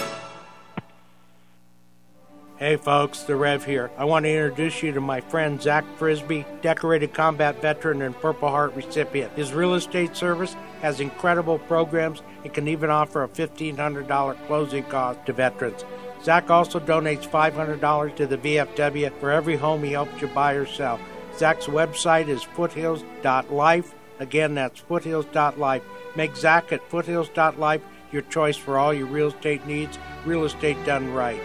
Hey folks, the Rev here. I want to introduce you to my friend Zach Frisbee, decorated combat veteran and Purple Heart recipient. His real estate service has incredible programs and can even offer a $1,500 closing cost to veterans. Zach also donates $500 to the VFW for every home he helps you buy or sell. Zach's website is foothills.life. Again, that's foothills.life. Make Zach at foothills.life your choice for all your real estate needs, real estate done right.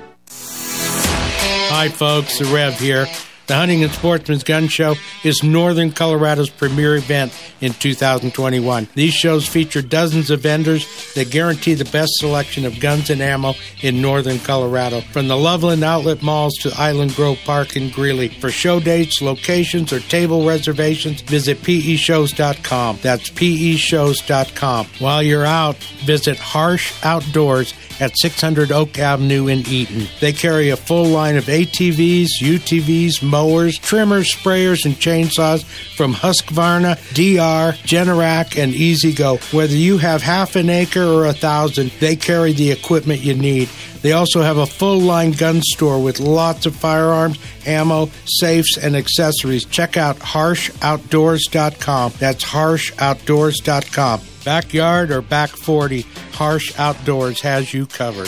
Hi folks, the Rev here. The Hunting and Sportsman's Gun Show is Northern Colorado's premier event in 2021. These shows feature dozens of vendors that guarantee the best selection of guns and ammo in Northern Colorado. From the Loveland Outlet Malls to Island Grove Park in Greeley. For show dates, locations, or table reservations, visit peshows.com. That's peshows.com. While you're out, visit Harsh Outdoors at 600 Oak Avenue in Eaton. They carry a full line of ATVs, UTVs, mowers, trimmers, sprayers, and chainsaws from Husqvarna, DR, Generac, and E-Z-Go. Whether you have half an acre or 1,000, they carry the equipment you need. They also have a full-line gun store with lots of firearms, ammo, safes, and accessories. Check out harshoutdoors.com. That's harshoutdoors.com. Backyard or back 40, Harsh Outdoors has you covered.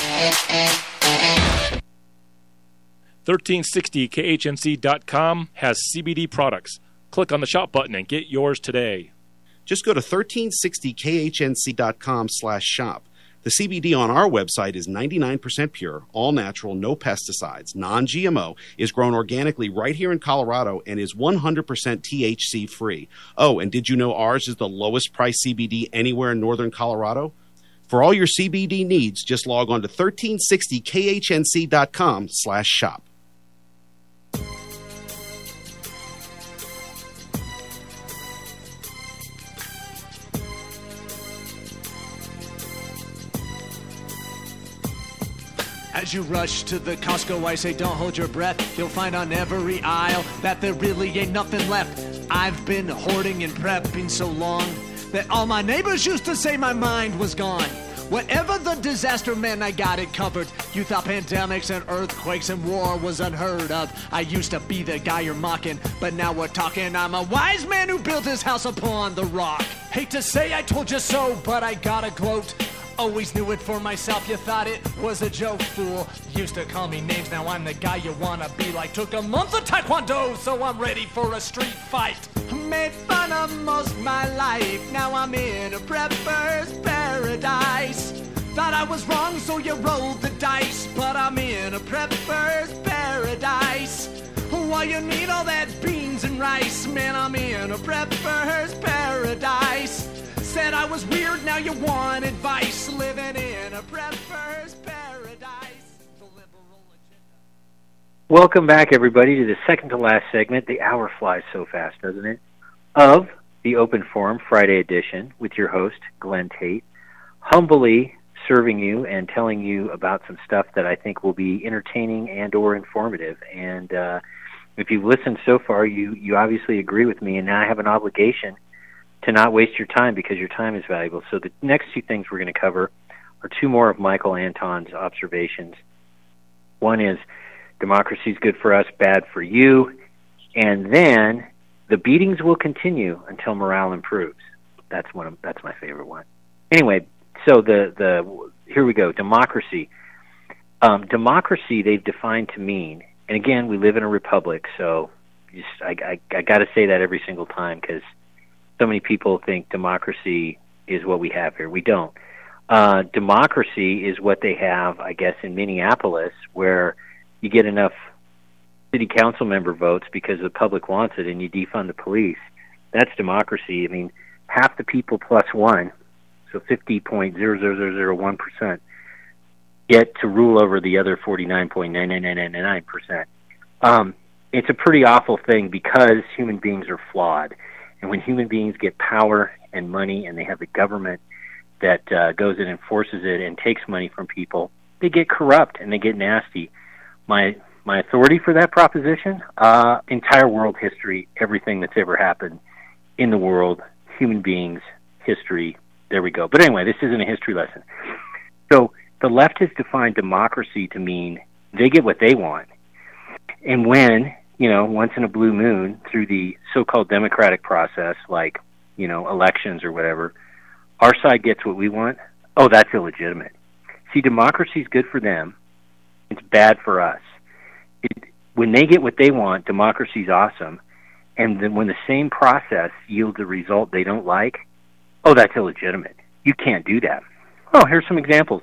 1360KHNC.com has CBD products. Click on the shop button and get yours today. Just go to 1360KHNC.com/shop. The CBD on our website is 99% pure, all natural, no pesticides, non-GMO, is grown organically right here in Colorado, and is 100% THC free. Oh, and did you know ours is the lowest price CBD anywhere in northern Colorado? For all your CBD needs, just log on to 1360KHNC.com/shop. As you rush to the Costco, I say don't hold your breath. You'll find on every aisle that there really ain't nothing left. I've been hoarding and prepping so long that all my neighbors used to say my mind was gone. Whatever the disaster, man, I got it covered. You thought pandemics and earthquakes and war was unheard of. I used to be the guy you're mocking, but now we're talking. I'm a wise man who built his house upon the rock. Hate to say I told you so, but I gotta gloat. Always knew it for myself, you thought it was a joke, fool. Used to call me names, now I'm the guy you wanna be like. Took a month of taekwondo, so I'm ready for a street fight. Made fun of most my life, now I'm in a prepper's paradise. Thought I was wrong, so you rolled the dice, but I'm in a prepper's paradise. Why you need all that beans and rice? Man, I'm in a prepper's paradise. Said I was weird, now you want advice. Living in a prepper's paradise. Welcome back, everybody, to the second to last segment. The hour flies so fast, doesn't it? Of the Open Forum Friday edition with your host, Glenn Tate, humbly serving you and telling you about some stuff that I think will be entertaining and or informative. And if you've listened so far, you obviously agree with me, and now I have an obligation to not waste your time because your time is valuable. So the next two things we're going to cover are two more of Michael Anton's observations. One is democracy is good for us, bad for you, and then the beatings will continue until morale improves. That's my favorite one. Anyway, so here we go. Democracy. Democracy they've defined to mean, and again, we live in a republic, so I got to say that every single time because so many people think democracy is what we have here. We don't. Democracy is what they have, I guess, in Minneapolis, where you get enough city council member votes because the public wants it and you defund the police. That's democracy. I mean, half the people plus one, so 50.00001%, get to rule over the other 49.99999%. It's a pretty awful thing because human beings are flawed. And when human beings get power and money and they have the government that goes and enforces it and takes money from people, they get corrupt and they get nasty. My authority for that proposition, entire world history, everything that's ever happened in the world, human beings, history, there we go. But anyway, this isn't a history lesson. So the left has defined democracy to mean they get what they want. And when, once in a blue moon, through the so-called democratic process, like, elections or whatever, our side gets what we want, oh, that's illegitimate. See, democracy is good for them. It's bad for us. When they get what they want, democracy is awesome. And then when the same process yields a result they don't like, oh, that's illegitimate. You can't do that. Oh, here's some examples.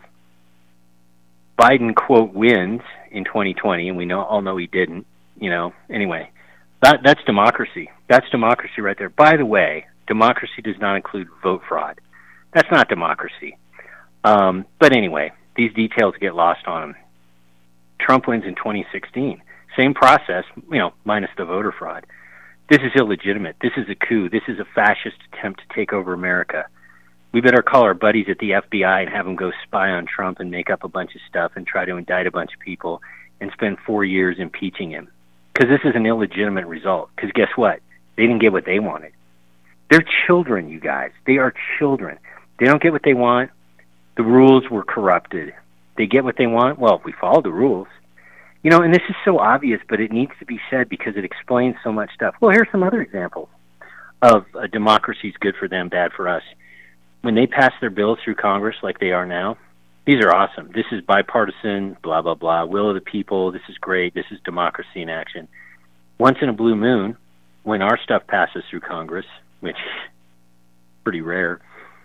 Biden, quote, wins in 2020, and we all know he didn't. Anyway, that's democracy. That's democracy right there. By the way, democracy does not include vote fraud. That's not democracy. But anyway, these details get lost on him. Trump wins in 2016. Same process, minus the voter fraud. This is illegitimate. This is a coup. This is a fascist attempt to take over America. We better call our buddies at the FBI and have them go spy on Trump and make up a bunch of stuff and try to indict a bunch of people and spend 4 years impeaching him. Because this is an illegitimate result. Because guess what? They didn't get what they wanted. They're children, you guys. They are children. They don't get what they want. The rules were corrupted. They get what they want. Well, if we follow the rules. And this is so obvious, but it needs to be said because it explains so much stuff. Well, here's some other examples of democracy is good for them, bad for us. When they pass their bills through Congress like they are now, these are awesome. This is bipartisan, blah, blah, blah, will of the people. This is great. This is democracy in action. Once in a blue moon, when our stuff passes through Congress, which is pretty rare,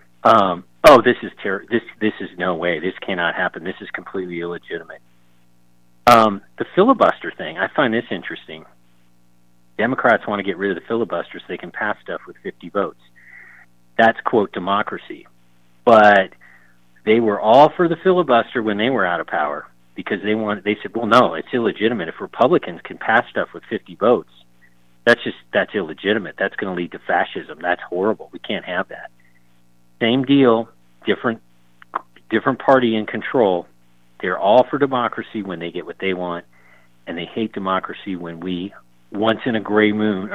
this is no way. This cannot happen. This is completely illegitimate. The filibuster thing, I find this interesting. Democrats want to get rid of the filibuster so they can pass stuff with 50 votes. That's, quote, democracy. But they were all for the filibuster when they were out of power because they said, well, no, it's illegitimate. If Republicans can pass stuff with 50 votes, that's illegitimate. That's going to lead to fascism. That's horrible. We can't have that. Same deal, different party in control. They're all for democracy when they get what they want, and they hate democracy when we, once in a blue moon,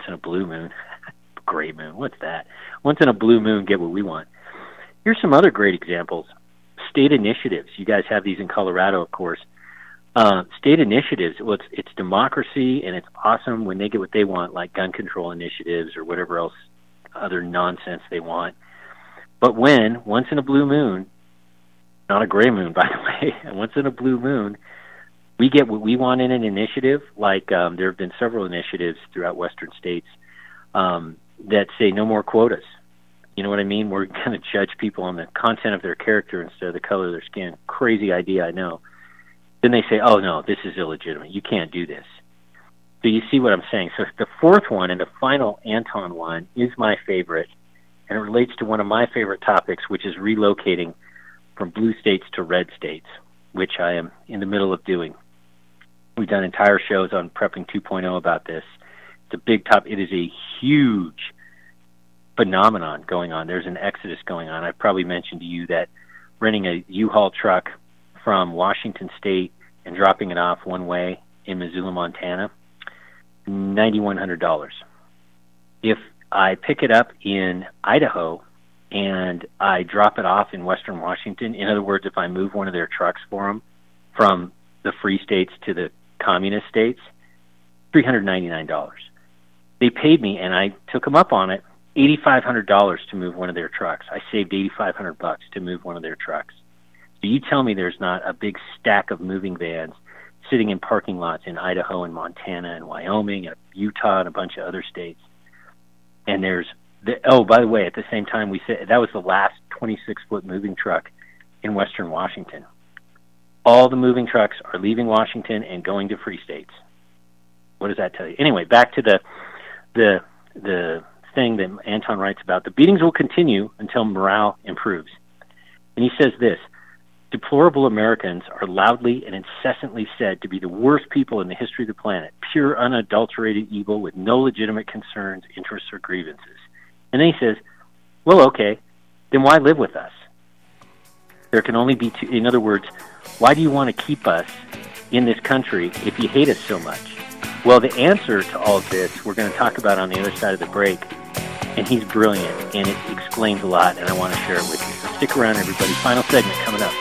gray moon, what's that? Once in a blue moon, get what we want. Here's some other great examples. State initiatives. You guys have these in Colorado, of course. State initiatives, well, it's democracy, and it's awesome when they get what they want, like gun control initiatives or whatever else, other nonsense they want. But when, once in a blue moon, not a gray moon, by the way, once in a blue moon, we get what we want in an initiative, like there have been several initiatives throughout western states that say no more quotas. You know what I mean? We're going to judge people on the content of their character instead of the color of their skin. Crazy idea, I know. Then they say, oh, no, this is illegitimate. You can't do this. So you see what I'm saying. So the fourth one and the final Anton one is my favorite, and it relates to one of my favorite topics, which is relocating from blue states to red states, which I am in the middle of doing. We've done entire shows on Prepping 2.0 about this. It's a big topic. It is a huge phenomenon going on. There's an exodus going on. I've probably mentioned to you that renting a U-Haul truck from Washington State and dropping it off one way in Missoula, Montana, $9,100. If I pick it up in Idaho and I drop it off in Western Washington, in other words, if I move one of their trucks for them from the free states to the communist states, $399. They paid me, and I took them up on it, $8,500 to move one of their trucks. I saved $8,500 to move one of their trucks. So you tell me there's not a big stack of moving vans sitting in parking lots in Idaho and Montana and Wyoming and Utah and a bunch of other states. And there's, by the way, at the same time, we said that was the last 26-foot moving truck in Western Washington. All the moving trucks are leaving Washington and going to free states. What does that tell you? Anyway, back to the thing that Anton writes about. The beatings will continue until morale improves. And he says this: deplorable Americans are loudly and incessantly said to be the worst people in the history of the planet, pure, unadulterated evil with no legitimate concerns, interests, or grievances. And then he says, well, okay, then why live with us? There can only be two. In other words, why do you want to keep us in this country if you hate us so much? Well, the answer to all of this we're going to talk about on the other side of the break, and he's brilliant, and it explains a lot, and I want to share it with you. So stick around, everybody. Final segment coming up.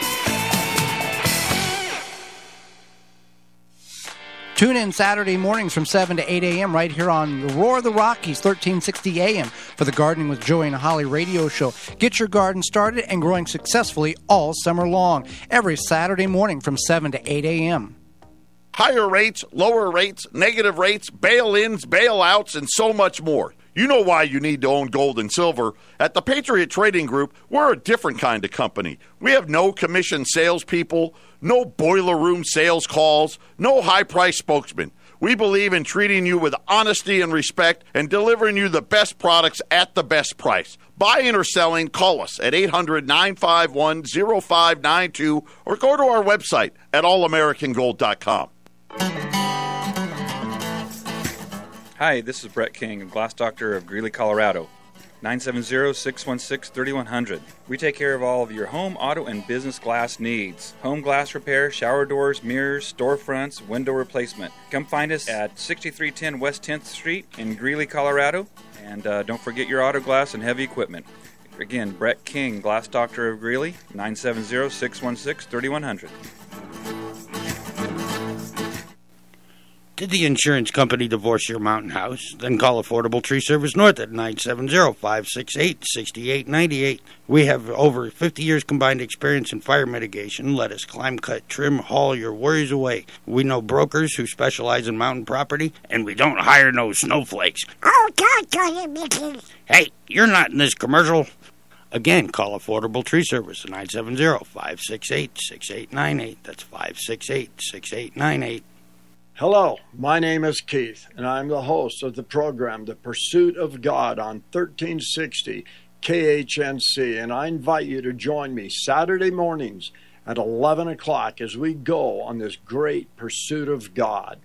Tune in Saturday mornings from 7 to 8 a.m. right here on the Roar of the Rockies, 1360 a.m. for the Gardening with Joey and Holly radio show. Get your garden started and growing successfully all summer long, every Saturday morning from 7 to 8 a.m. Higher rates, lower rates, negative rates, bail-ins, bailouts, and so much more. You know why you need to own gold and silver. At the Patriot Trading Group, we're a different kind of company. We have no commission salespeople, no boiler room sales calls, no high-price spokesmen. We believe in treating you with honesty and respect and delivering you the best products at the best price. Buying or selling, call us at 800-951-0592 or go to our website at allamericangold.com. Hi, this is Brett King, Glass Doctor of Greeley, Colorado. 970-616-3100. We take care of all of your home, auto, and business glass needs. Home glass repair, shower doors, mirrors, storefronts, window replacement. Come find us at 6310 West 10th Street in Greeley, Colorado. And don't forget your auto glass and heavy equipment. Again, Brett King, Glass Doctor of Greeley, 970-616-3100. Did the insurance company divorce your mountain house? Then call Affordable Tree Service North at 970-568-6898. We have over 50 years combined experience in fire mitigation. Let us climb, cut, trim, haul your worries away. We know brokers who specialize in mountain property, and we don't hire no snowflakes. Oh, God, hey, you're not in this commercial. Again, call Affordable Tree Service at 970-568-6898. That's 568-6898. Hello, my name is Keith, and I'm the host of the program, The Pursuit of God, on 1360 KHNC, and I invite you to join me Saturday mornings at 11 o'clock as we go on this great pursuit of God.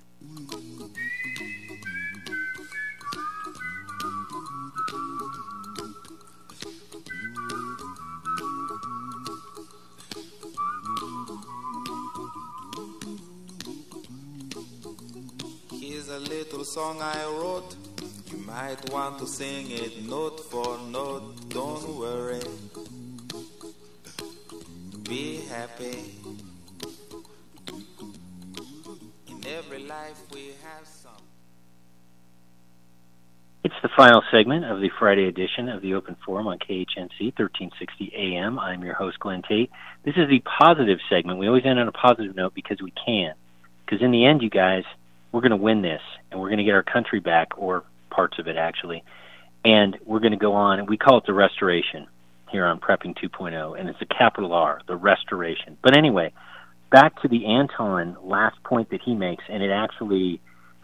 a little song I wrote. You might want to sing it note for note. Don't worry. Be happy. In every life we have some. It's the final segment of the Friday edition of the Open Forum on KHNC 1360 AM. I'm your host, Glenn Tate. This is the positive segment. We always end on a positive note because we can. Because in the end, you guys, we're going to win this, and we're going to get our country back, or parts of it, actually. And we're going to go on, and we call it the restoration here on Prepping 2.0, and it's a capital R, the restoration. But anyway, back to the Anton last point that he makes, and it actually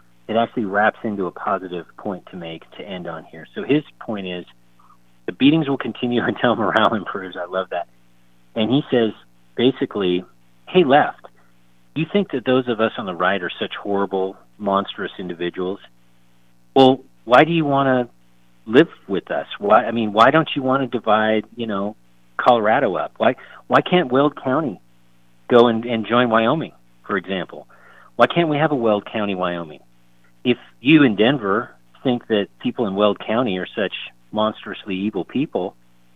wraps into a positive point to make to end on here. So his point is, the beatings will continue until morale improves. I love that. And he says, basically, hey, left, you think that those of us on the right are such horrible, monstrous individuals? Well, why do you want to live with us? Why don't you want to divide, Colorado up? Why can't Weld County go and join Wyoming, for example? Why can't we have a Weld County, Wyoming? If you in Denver think that people in Weld County are such monstrously evil people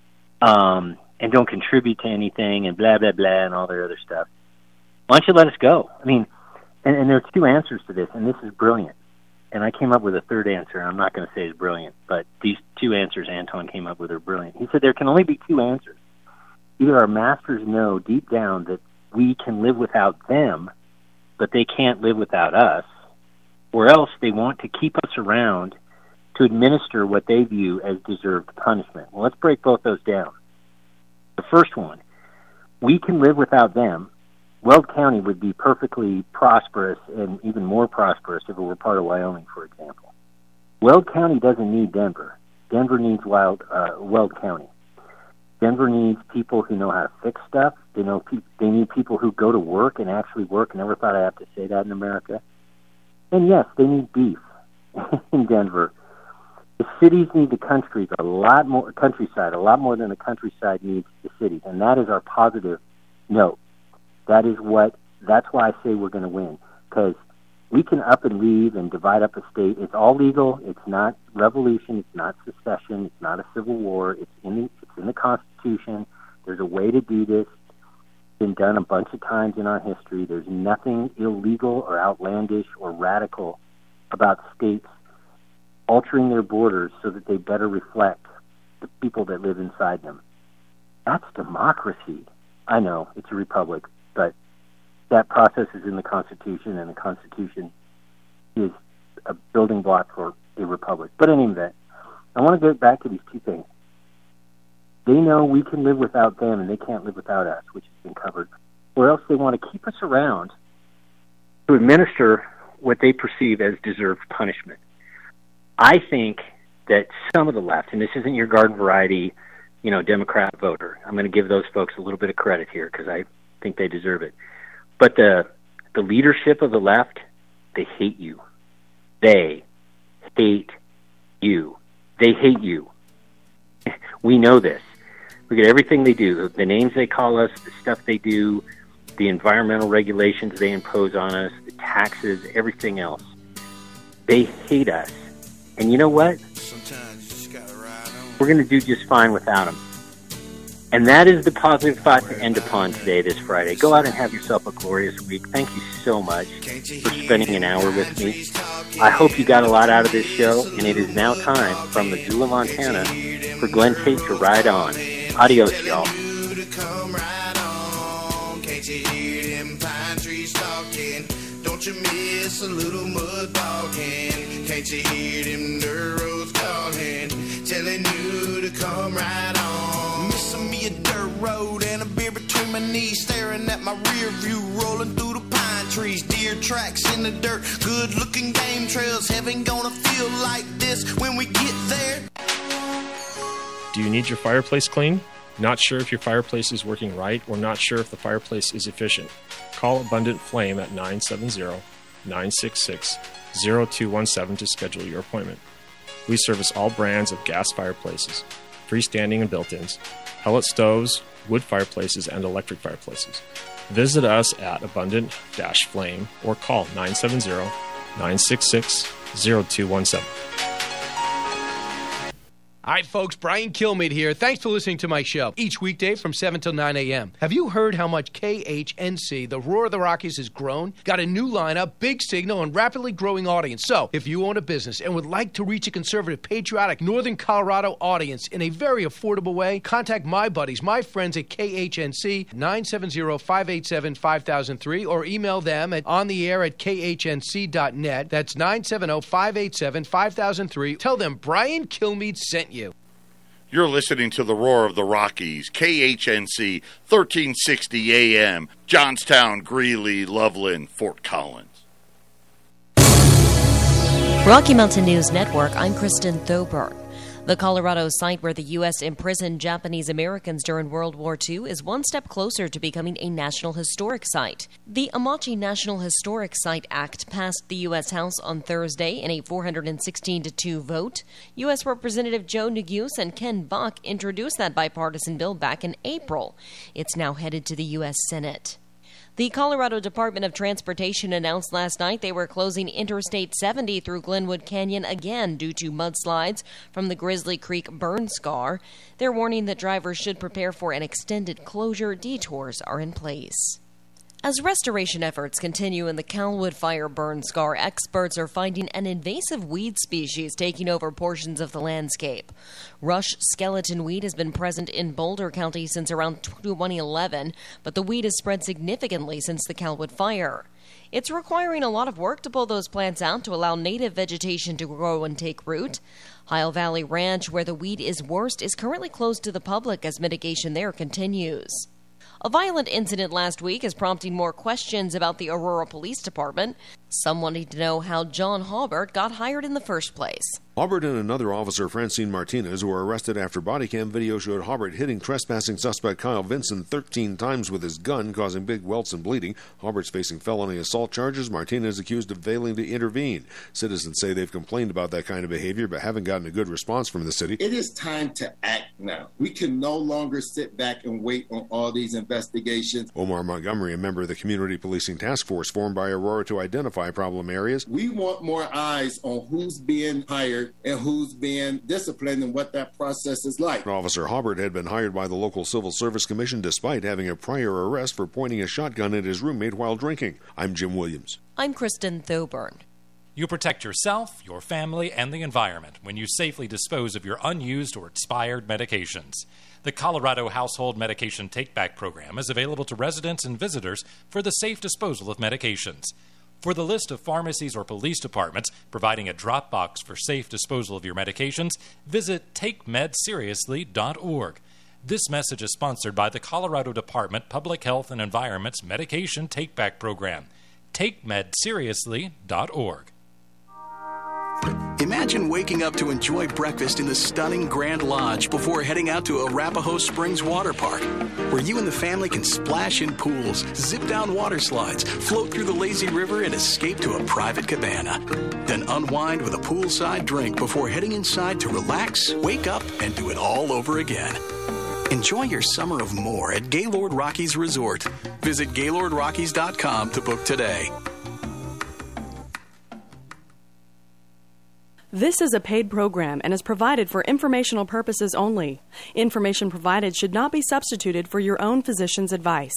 and don't contribute to anything and blah, blah, blah, and all their other stuff, why don't you let us go? I mean, and there are two answers to this, and this is brilliant. And I came up with a third answer. I'm not going to say it's brilliant, but these two answers Anton came up with are brilliant. He said there can only be two answers. Either our masters know deep down that we can live without them, but they can't live without us, or else they want to keep us around to administer what they view as deserved punishment. Well, let's break both those down. The first one, we can live without them. Weld County would be perfectly prosperous and even more prosperous if it were part of Wyoming, for example. Weld County doesn't need Denver. Denver needs Weld County. Denver needs people who know how to fix stuff. They need people who go to work and actually work. Never thought I'd have to say that in America. And yes, they need beef in Denver. The cities need the countryside a lot more than the countryside needs the cities, and that is our positive note. That's why I say we're going to win, because we can up and leave and divide up a state. It's all legal. It's not revolution. It's not secession. It's not a civil war. It's in the Constitution. There's a way to do this. It's been done a bunch of times in our history. There's nothing illegal or outlandish or radical about states altering their borders so that they better reflect the people that live inside them. That's democracy. I know, it's a republic, but that process is in the Constitution, and the Constitution is a building block for a republic. But in any event, I want to get back to these two things. They know we can live without them, and they can't live without us, which has been covered. Or else they want to keep us around to administer what they perceive as deserved punishment. I think that some of the left, and this isn't your garden variety, Democrat voter. I'm going to give those folks a little bit of credit here because I think they deserve it. But the leadership of the left, they hate you. They hate you. They hate you. We know this. Look at everything they do, the names they call us, the stuff they do, the environmental regulations they impose on us, the taxes, everything else. They hate us. And you know what? We're going to do just fine without them. And that is the positive thought to end upon today, this Friday. Go out and have yourself a glorious week. Thank you so much for spending an hour with me. I hope you got a lot out of this show, and it is now time from Missoula, Montana, for Glenn Tate to ride on. Adios, y'all. Can't you hear them pine trees talking? Don't you miss a little mud walking? Can't you hear them dirt roads calling? Telling you to come right on. Missing me a dirt road and a beer between my knees, staring at my rear view, rolling through the pine trees. Deer tracks in the dirt, good looking game trails. Heaven gonna feel like this when we get there. Do you need your fireplace cleaned? Not sure if your fireplace is working right, or not sure if the fireplace is efficient? Call Abundant Flame at 970-966-0217 to schedule your appointment. We service all brands of gas fireplaces, freestanding and built-ins, pellet stoves, wood fireplaces, and electric fireplaces. Visit us at Abundant-Flame or call 966-0217. Hi, folks. Brian Kilmeade here. Thanks for listening to my show each weekday from 7 till 9 a.m. Have you heard how much KHNC, the Roar of the Rockies, has grown? Got a new lineup, big signal, and rapidly growing audience. So, if you own a business and would like to reach a conservative, patriotic Northern Colorado audience in a very affordable way, contact my buddies, my friends at KHNC, 970-587-5003, or email them at ontheair@khnc.net. That's 970-587-5003. Tell them Brian Kilmeade sent you. You're listening to the Roar of the Rockies, KHNC, 1360 AM, Johnstown, Greeley, Loveland, Fort Collins. Rocky Mountain News Network, I'm Kristen Thoburn. The Colorado site where the U.S. imprisoned Japanese Americans during World War II is one step closer to becoming a National Historic Site. The Amachi National Historic Site Act passed the U.S. House on Thursday in a 416-2 vote. U.S. Representative Joe Neguse and Ken Buck introduced that bipartisan bill back in April. It's now headed to the U.S. Senate. The Colorado Department of Transportation announced last night they were closing Interstate 70 through Glenwood Canyon again due to mudslides from the Grizzly Creek burn scar. They're warning that drivers should prepare for an extended closure. Detours are in place. As restoration efforts continue in the Calwood fire burn scar, experts are finding an invasive weed species taking over portions of the landscape. Rush skeleton weed has been present in Boulder County since around 2011, but the weed has spread significantly since the Calwood fire. It's requiring a lot of work to pull those plants out to allow native vegetation to grow and take root. Heil Valley Ranch, where the weed is worst, is currently closed to the public as mitigation there continues. A violent incident last week is prompting more questions about the Aurora Police Department. Some wanting to know how John Halbert got hired in the first place. Halbert and another officer, Francine Martinez, were arrested after body cam video showed Halbert hitting trespassing suspect Kyle Vinson 13 times with his gun, causing big welts and bleeding. Halbert's facing felony assault charges. Martinez accused of failing to intervene. Citizens say they've complained about that kind of behavior but haven't gotten a good response from the city. It is time to act now. We can no longer sit back and wait on all these investigations. Omar Montgomery, a member of the Community Policing Task Force formed by Aurora to identify problem areas. We want more eyes on who's being hired and who's being disciplined and what that process is like. Officer Halbert had been hired by the local Civil Service Commission despite having a prior arrest for pointing a shotgun at his roommate while drinking. I'm Jim Williams. I'm Kristen Thoburn. You protect yourself, your family, and the environment when you safely dispose of your unused or expired medications. The Colorado Household Medication Take-Back Program is available to residents and visitors for the safe disposal of medications. For the list of pharmacies or police departments providing a drop box for safe disposal of your medications, visit TakeMedSeriously.org. This message is sponsored by the Colorado Department Public Health and Environment's Medication Take-Back Program. TakeMedSeriously.org. Imagine waking up to enjoy breakfast in the stunning Grand Lodge before heading out to Arapahoe Springs Water Park, where you and the family can splash in pools, zip down water slides, float through the lazy river, and escape to a private cabana. Then unwind with a poolside drink before heading inside to relax, wake up, and do it all over again. Enjoy your summer of more at Gaylord Rockies Resort. Visit GaylordRockies.com to book today. This is a paid program and is provided for informational purposes only. Information provided should not be substituted for your own physician's advice.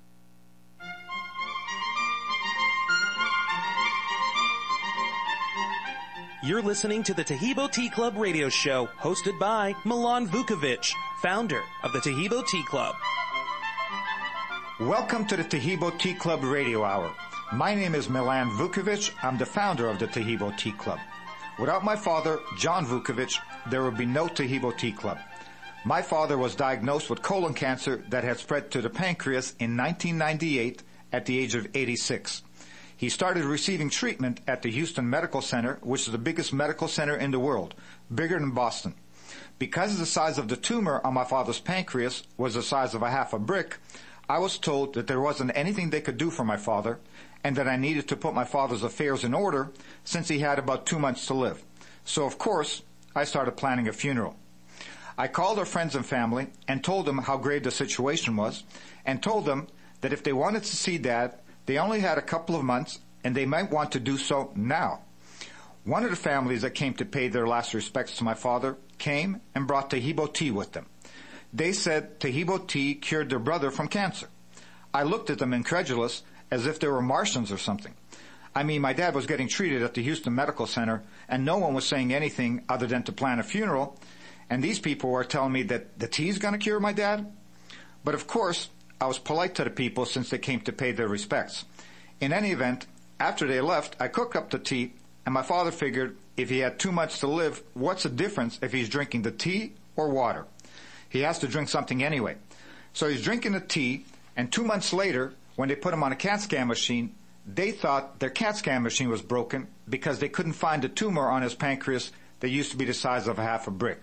You're listening to the Taheebo Tea Club radio show, hosted by Milan Vukovic, founder of the Taheebo Tea Club. Welcome to the Taheebo Tea Club radio hour. My name is Milan Vukovic. I'm the founder of the Taheebo Tea Club. Without my father, John Vukovic, there would be no Taheebo Tea Club. My father was diagnosed with colon cancer that had spread to the pancreas in 1998 at the age of 86. He started receiving treatment at the Houston Medical Center, which is the biggest medical center in the world, bigger than Boston. Because the size of the tumor on my father's pancreas was the size of a half a brick, I was told that there wasn't anything they could do for my father, and that I needed to put my father's affairs in order since he had about 2 months to live. So, of course, I started planning a funeral. I called our friends and family and told them how grave the situation was, and told them that if they wanted to see Dad, they only had a couple of months and they might want to do so now. One of the families that came to pay their last respects to my father came and brought Taheebo tea with them. They said Taheebo tea cured their brother from cancer. I looked at them incredulous, as if they were Martians or something. I mean, my dad was getting treated at the Houston Medical Center, and no one was saying anything other than to plan a funeral, and these people were telling me that the tea's going to cure my dad? But of course, I was polite to the people since they came to pay their respects. In any event, after they left, I cooked up the tea, and my father figured if he had too much to live, what's the difference if he's drinking the tea or water? He has to drink something anyway. So he's drinking the tea, and 2 months later, when they put him on a CAT scan machine, they thought their CAT scan machine was broken because they couldn't find a tumor on his pancreas that used to be the size of a half a brick.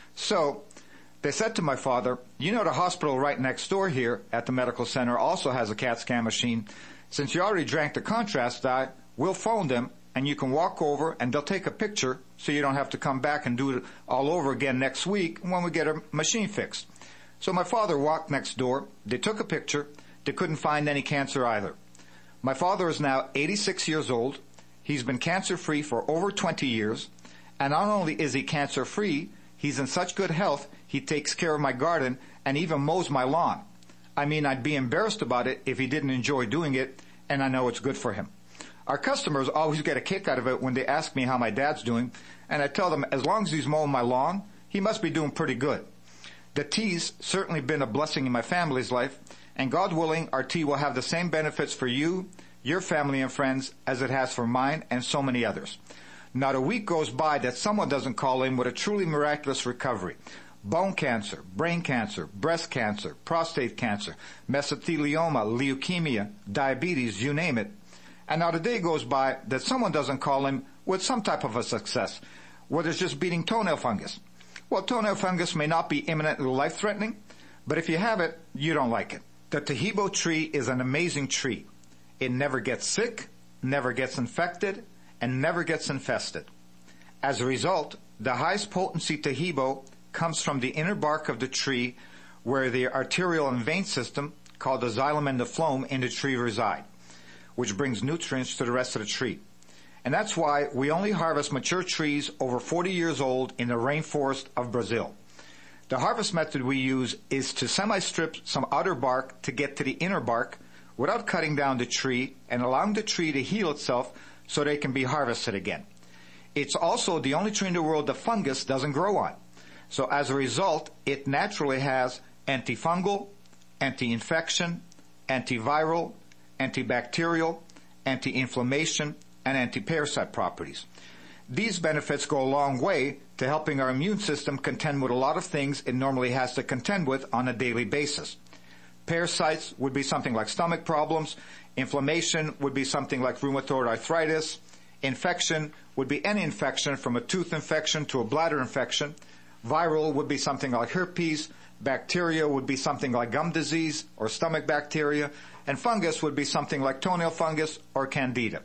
So they said to my father, you know, the hospital right next door here at the medical center also has a CAT scan machine. Since you already drank the contrast dye, we'll phone them and you can walk over and they'll take a picture so you don't have to come back and do it all over again next week when we get our machine fixed. So my father walked next door. They took a picture. They couldn't find any cancer either. My father is now 86 years old. He's been cancer-free for over 20 years. And not only is he cancer-free, he's in such good health, he takes care of my garden and even mows my lawn. I mean, I'd be embarrassed about it if he didn't enjoy doing it, and I know it's good for him. Our customers always get a kick out of it when they ask me how my dad's doing, and I tell them as long as he's mowing my lawn, he must be doing pretty good. The tea's certainly been a blessing in my family's life, and God willing, our tea will have the same benefits for you, your family and friends, as it has for mine and so many others. Not a week goes by that someone doesn't call in with a truly miraculous recovery. Bone cancer, brain cancer, breast cancer, prostate cancer, mesothelioma, leukemia, diabetes, you name it. And not a day goes by that someone doesn't call in with some type of a success, whether it's just beating toenail fungus. Well, toenail fungus may not be imminently life-threatening, but if you have it, you don't like it. The Taheebo tree is an amazing tree. It never gets sick, never gets infected, and never gets infested. As a result, the highest potency Taheebo comes from the inner bark of the tree where the arterial and vein system, called the xylem and the phloem, in the tree reside, which brings nutrients to the rest of the tree. And that's why we only harvest mature trees over 40 years old in the rainforest of Brazil. The harvest method we use is to semi-strip some outer bark to get to the inner bark without cutting down the tree and allowing the tree to heal itself so they can be harvested again. It's also the only tree in the world the fungus doesn't grow on. So as a result, it naturally has antifungal, anti-infection, antiviral, antibacterial, anti-inflammation, and anti-parasite properties. These benefits go a long way to helping our immune system contend with a lot of things it normally has to contend with on a daily basis. Parasites would be something like stomach problems. Inflammation would be something like rheumatoid arthritis. Infection would be any infection from a tooth infection to a bladder infection. Viral would be something like herpes. Bacteria would be something like gum disease or stomach bacteria. And fungus would be something like toenail fungus or candida.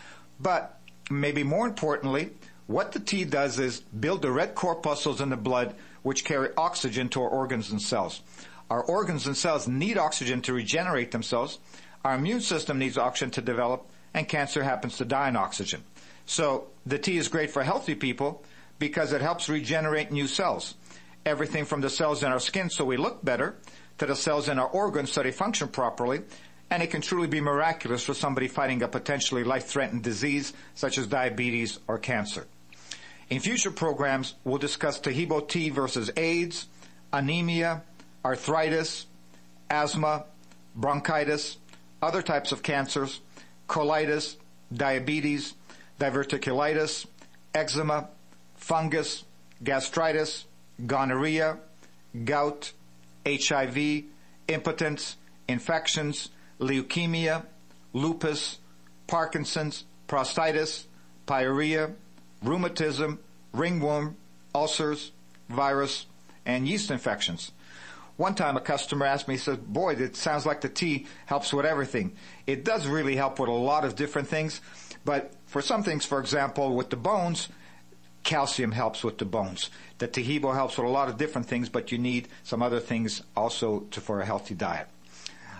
But maybe more importantly, what the tea does is build the red corpuscles in the blood which carry oxygen to our organs and cells. Our organs and cells need oxygen to regenerate themselves. Our immune system needs oxygen to develop, and cancer happens to die on oxygen. So the tea is great for healthy people because it helps regenerate new cells. Everything from the cells in our skin so we look better to the cells in our organs so they function properly. And it can truly be miraculous for somebody fighting a potentially life-threatening disease such as diabetes or cancer. In future programs, we'll discuss Taheebo tea versus AIDS, anemia, arthritis, asthma, bronchitis, other types of cancers, colitis, diabetes, diverticulitis, eczema, fungus, gastritis, gonorrhea, gout, HIV, impotence, infections, leukemia, lupus, Parkinson's, prostatitis, pyorrhea, rheumatism, ringworm, ulcers, virus, and yeast infections. One time a customer asked me, he said, boy, it sounds like the tea helps with everything. It does really help with a lot of different things, but for some things, for example, with the bones, calcium helps with the bones. The Taheebo helps with a lot of different things, but you need some other things also for a healthy diet.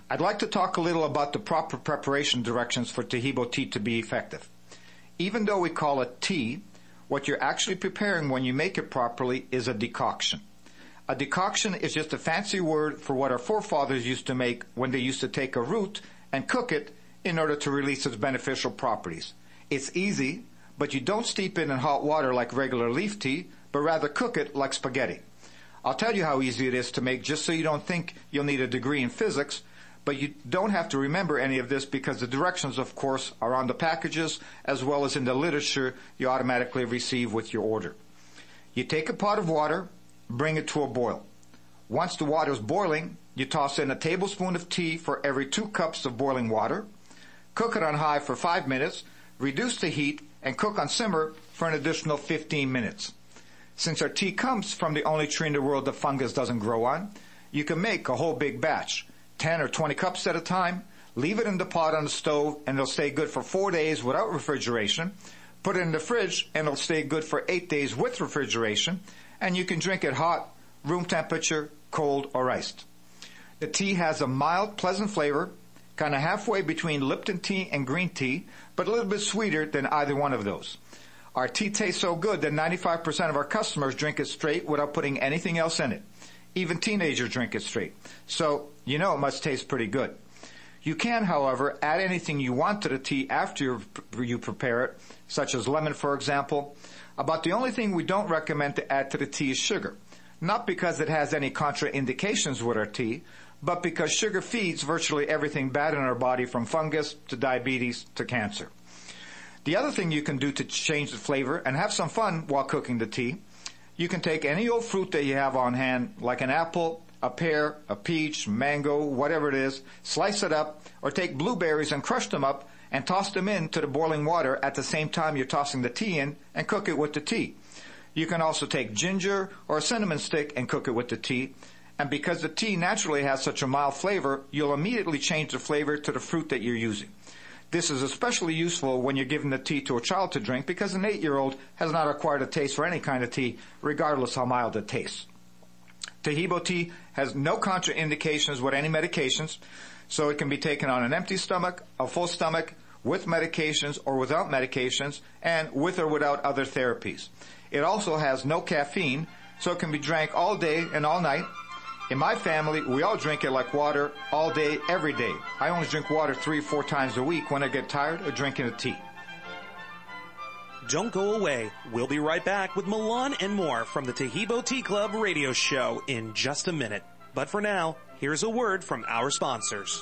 I'd like to talk a little about the proper preparation directions for Taheebo tea to be effective. Even though we call it tea, what you're actually preparing when you make it properly is a decoction. A decoction is just a fancy word for what our forefathers used to make when they used to take a root and cook it in order to release its beneficial properties. It's easy, but you don't steep it in hot water like regular leaf tea, but rather cook it like spaghetti. I'll tell you how easy it is to make just so you don't think you'll need a degree in physics, but you don't have to remember any of this because the directions, of course, are on the packages as well as in the literature you automatically receive with your order. You take a pot of water, bring it to a boil. Once the water is boiling, you toss in a tablespoon of tea for every 2 cups of boiling water. Cook it on high for 5 minutes, reduce the heat, and cook on simmer for an additional 15 minutes. Since our tea comes from the only tree in the world that fungus doesn't grow on, you can make a whole big batch, 10 or 20 cups at a time, leave it in the pot on the stove, and it'll stay good for 4 days without refrigeration. Put it in the fridge, and it'll stay good for 8 days with refrigeration, and you can drink it hot, room temperature, cold, or iced. The tea has a mild, pleasant flavor, kind of halfway between Lipton tea and green tea, but a little bit sweeter than either one of those. Our tea tastes so good that 95% of our customers drink it straight without putting anything else in it. Even teenagers drink it straight. So, you know it must taste pretty good. You can, however, add anything you want to the tea after you prepare it, such as lemon, for example. About the only thing we don't recommend to add to the tea is sugar. Not because it has any contraindications with our tea, but because sugar feeds virtually everything bad in our body, from fungus to diabetes to cancer. The other thing you can do to change the flavor and have some fun while cooking the tea, you can take any old fruit that you have on hand, like an apple, a pear, a peach, mango, whatever it is, slice it up, or take blueberries and crush them up and toss them into the boiling water at the same time you're tossing the tea in, and cook it with the tea. You can also take ginger or a cinnamon stick and cook it with the tea. And because the tea naturally has such a mild flavor, you'll immediately change the flavor to the fruit that you're using. This is especially useful when you're giving the tea to a child to drink, because an 8-year-old has not acquired a taste for any kind of tea, regardless how mild it tastes. Taheebo tea has no contraindications with any medications, so it can be taken on an empty stomach, a full stomach, with medications or without medications, and with or without other therapies. It also has no caffeine, so it can be drank all day and all night. In my family, we all drink it like water all day, every day. I only drink water 3 or 4 times a week when I get tired of drinking a tea. Don't go away. We'll be right back with Milan and more from the Taheebo Tea Club radio show in just a minute. But for now, here's a word from our sponsors.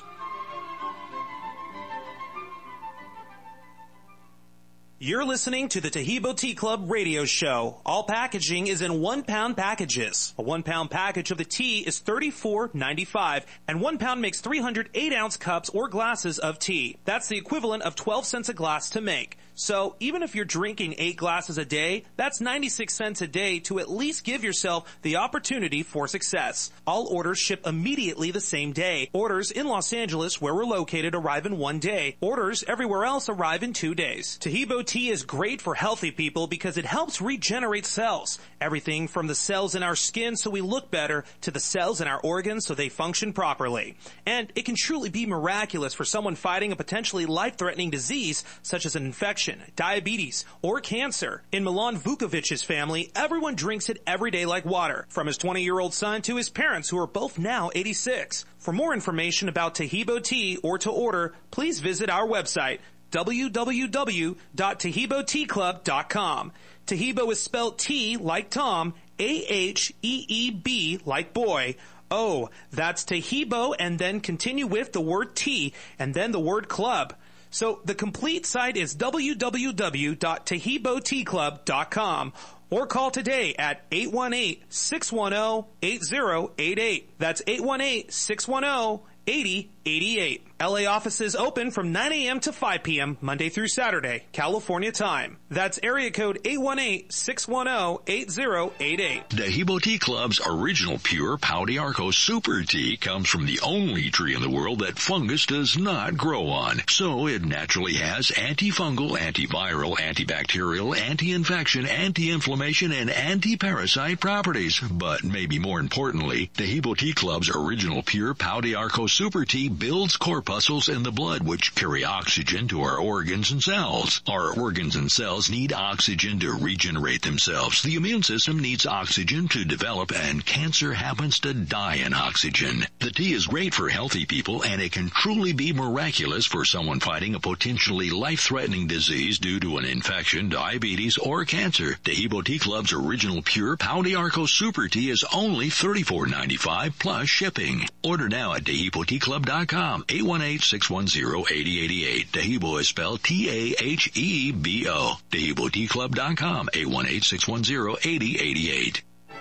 You're listening to the Taheebo Tea Club radio show. All packaging is in 1-pound packages. A 1-pound package of the tea is $34.95, and 1 pound makes 300 8-ounce cups or glasses of tea. That's the equivalent of 12 cents a glass to make. So even if you're drinking 8 glasses a day, that's 96 cents a day to at least give yourself the opportunity for success. All orders ship immediately the same day. Orders in Los Angeles, where we're located, arrive in 1 day. Orders everywhere else arrive in 2 days. Taheebo tea is great for healthy people because it helps regenerate cells. Everything from the cells in our skin so we look better to the cells in our organs so they function properly. And it can truly be miraculous for someone fighting a potentially life-threatening disease such as an infection, diabetes, or cancer. In Milan Vukovic's family, everyone drinks it every day like water, from his 20-year-old son to his parents, who are both now 86. For more information about Taheebo tea or to order, please visit our website, www.TaheeboTeaClub.com. Taheebo is spelled T like Tom, A-H-E-E-B like boy. Oh, that's Taheebo, and then continue with the word tea, and then the word club. So the complete site is www.TaheeboTeaClub.com, or call today at 818-610-8088. That's 818-610-8088. LA offices open from 9 a.m. to 5 p.m. Monday through Saturday, California time. That's area code 818-610-8088. Taheebo Tea Club's original pure Pau d'Arco Super Tea comes from the only tree in the world that fungus does not grow on. So it naturally has antifungal, antiviral, antibacterial, anti-infection, anti-inflammation, and anti-parasite properties. But maybe more importantly, Taheebo Tea Club's original pure Pau d'Arco Super Tea builds corpuscles in the blood which carry oxygen to our organs and cells. Our organs and cells need oxygen to regenerate themselves. The immune system needs oxygen to develop, and cancer happens to die in oxygen. The tea is great for healthy people, and it can truly be miraculous for someone fighting a potentially life-threatening disease due to an infection, diabetes, or cancer. Taheebo Tea Club's original pure Pau d'Arco Super Tea is only $34.95 plus shipping. Order now at TaheeboTeaClub.com, 818-610-8088. Taheebo is spelled T-A-H-E-B-O. TaheeboTeaClub.com, 818-610-8088.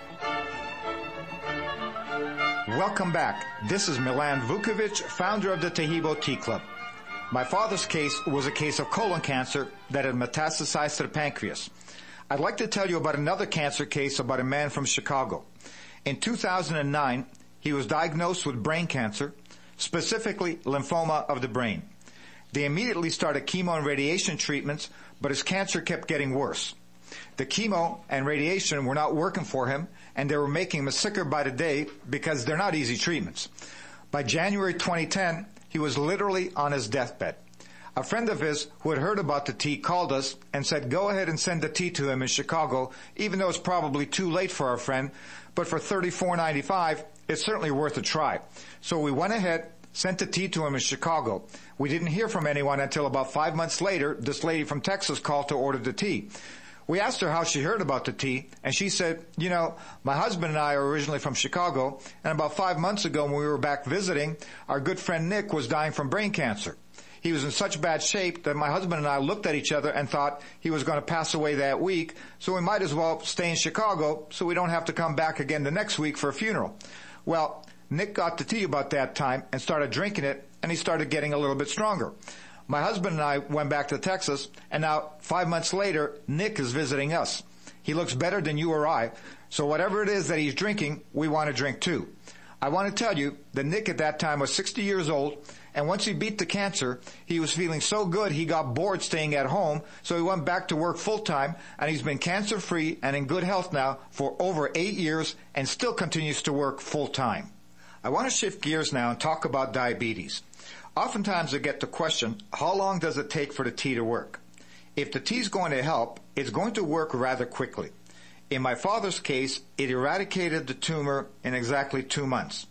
Welcome back. This is Milan Vukovic, founder of the Taheebo Tea Club. My father's case was a case of colon cancer that had metastasized to the pancreas. I'd like to tell you about another cancer case about a man from Chicago. In 2009, he was diagnosed with brain cancer, specifically lymphoma of the brain. They immediately started chemo and radiation treatments, but his cancer kept getting worse. The chemo and radiation were not working for him, and they were making him sicker by the day because they're not easy treatments. By January 2010, he was literally on his deathbed. A friend of his who had heard about the tea called us and said, go ahead and send the tea to him in Chicago, even though it's probably too late for our friend, but for $34.95, it's certainly worth a try. So we went ahead, sent the tea to him in Chicago. We didn't hear from anyone until about 5 months later. This lady from Texas called to order the tea. We asked her how she heard about the tea, and she said, you know, my husband and I are originally from Chicago, and about 5 months ago when we were back visiting, our good friend Nick was dying from brain cancer. He was in such bad shape that my husband and I looked at each other and thought he was going to pass away that week, so we might as well stay in Chicago so we don't have to come back again the next week for a funeral. Well, Nick got the tea about that time and started drinking it, and he started getting a little bit stronger. My husband and I went back to Texas, and now 5 months later, Nick is visiting us. He looks better than you or I, so whatever it is that he's drinking, we want to drink too. I want to tell you that Nick at that time was 60 years old, and once he beat the cancer, he was feeling so good he got bored staying at home, so he went back to work full-time, and he's been cancer-free and in good health now for over 8 years and still continues to work full-time. I want to shift gears now and talk about diabetes. Oftentimes I get the question, how long does it take for the tea to work? If the tea is going to help, it's going to work rather quickly. In my father's case, it eradicated the tumor in exactly 2 months.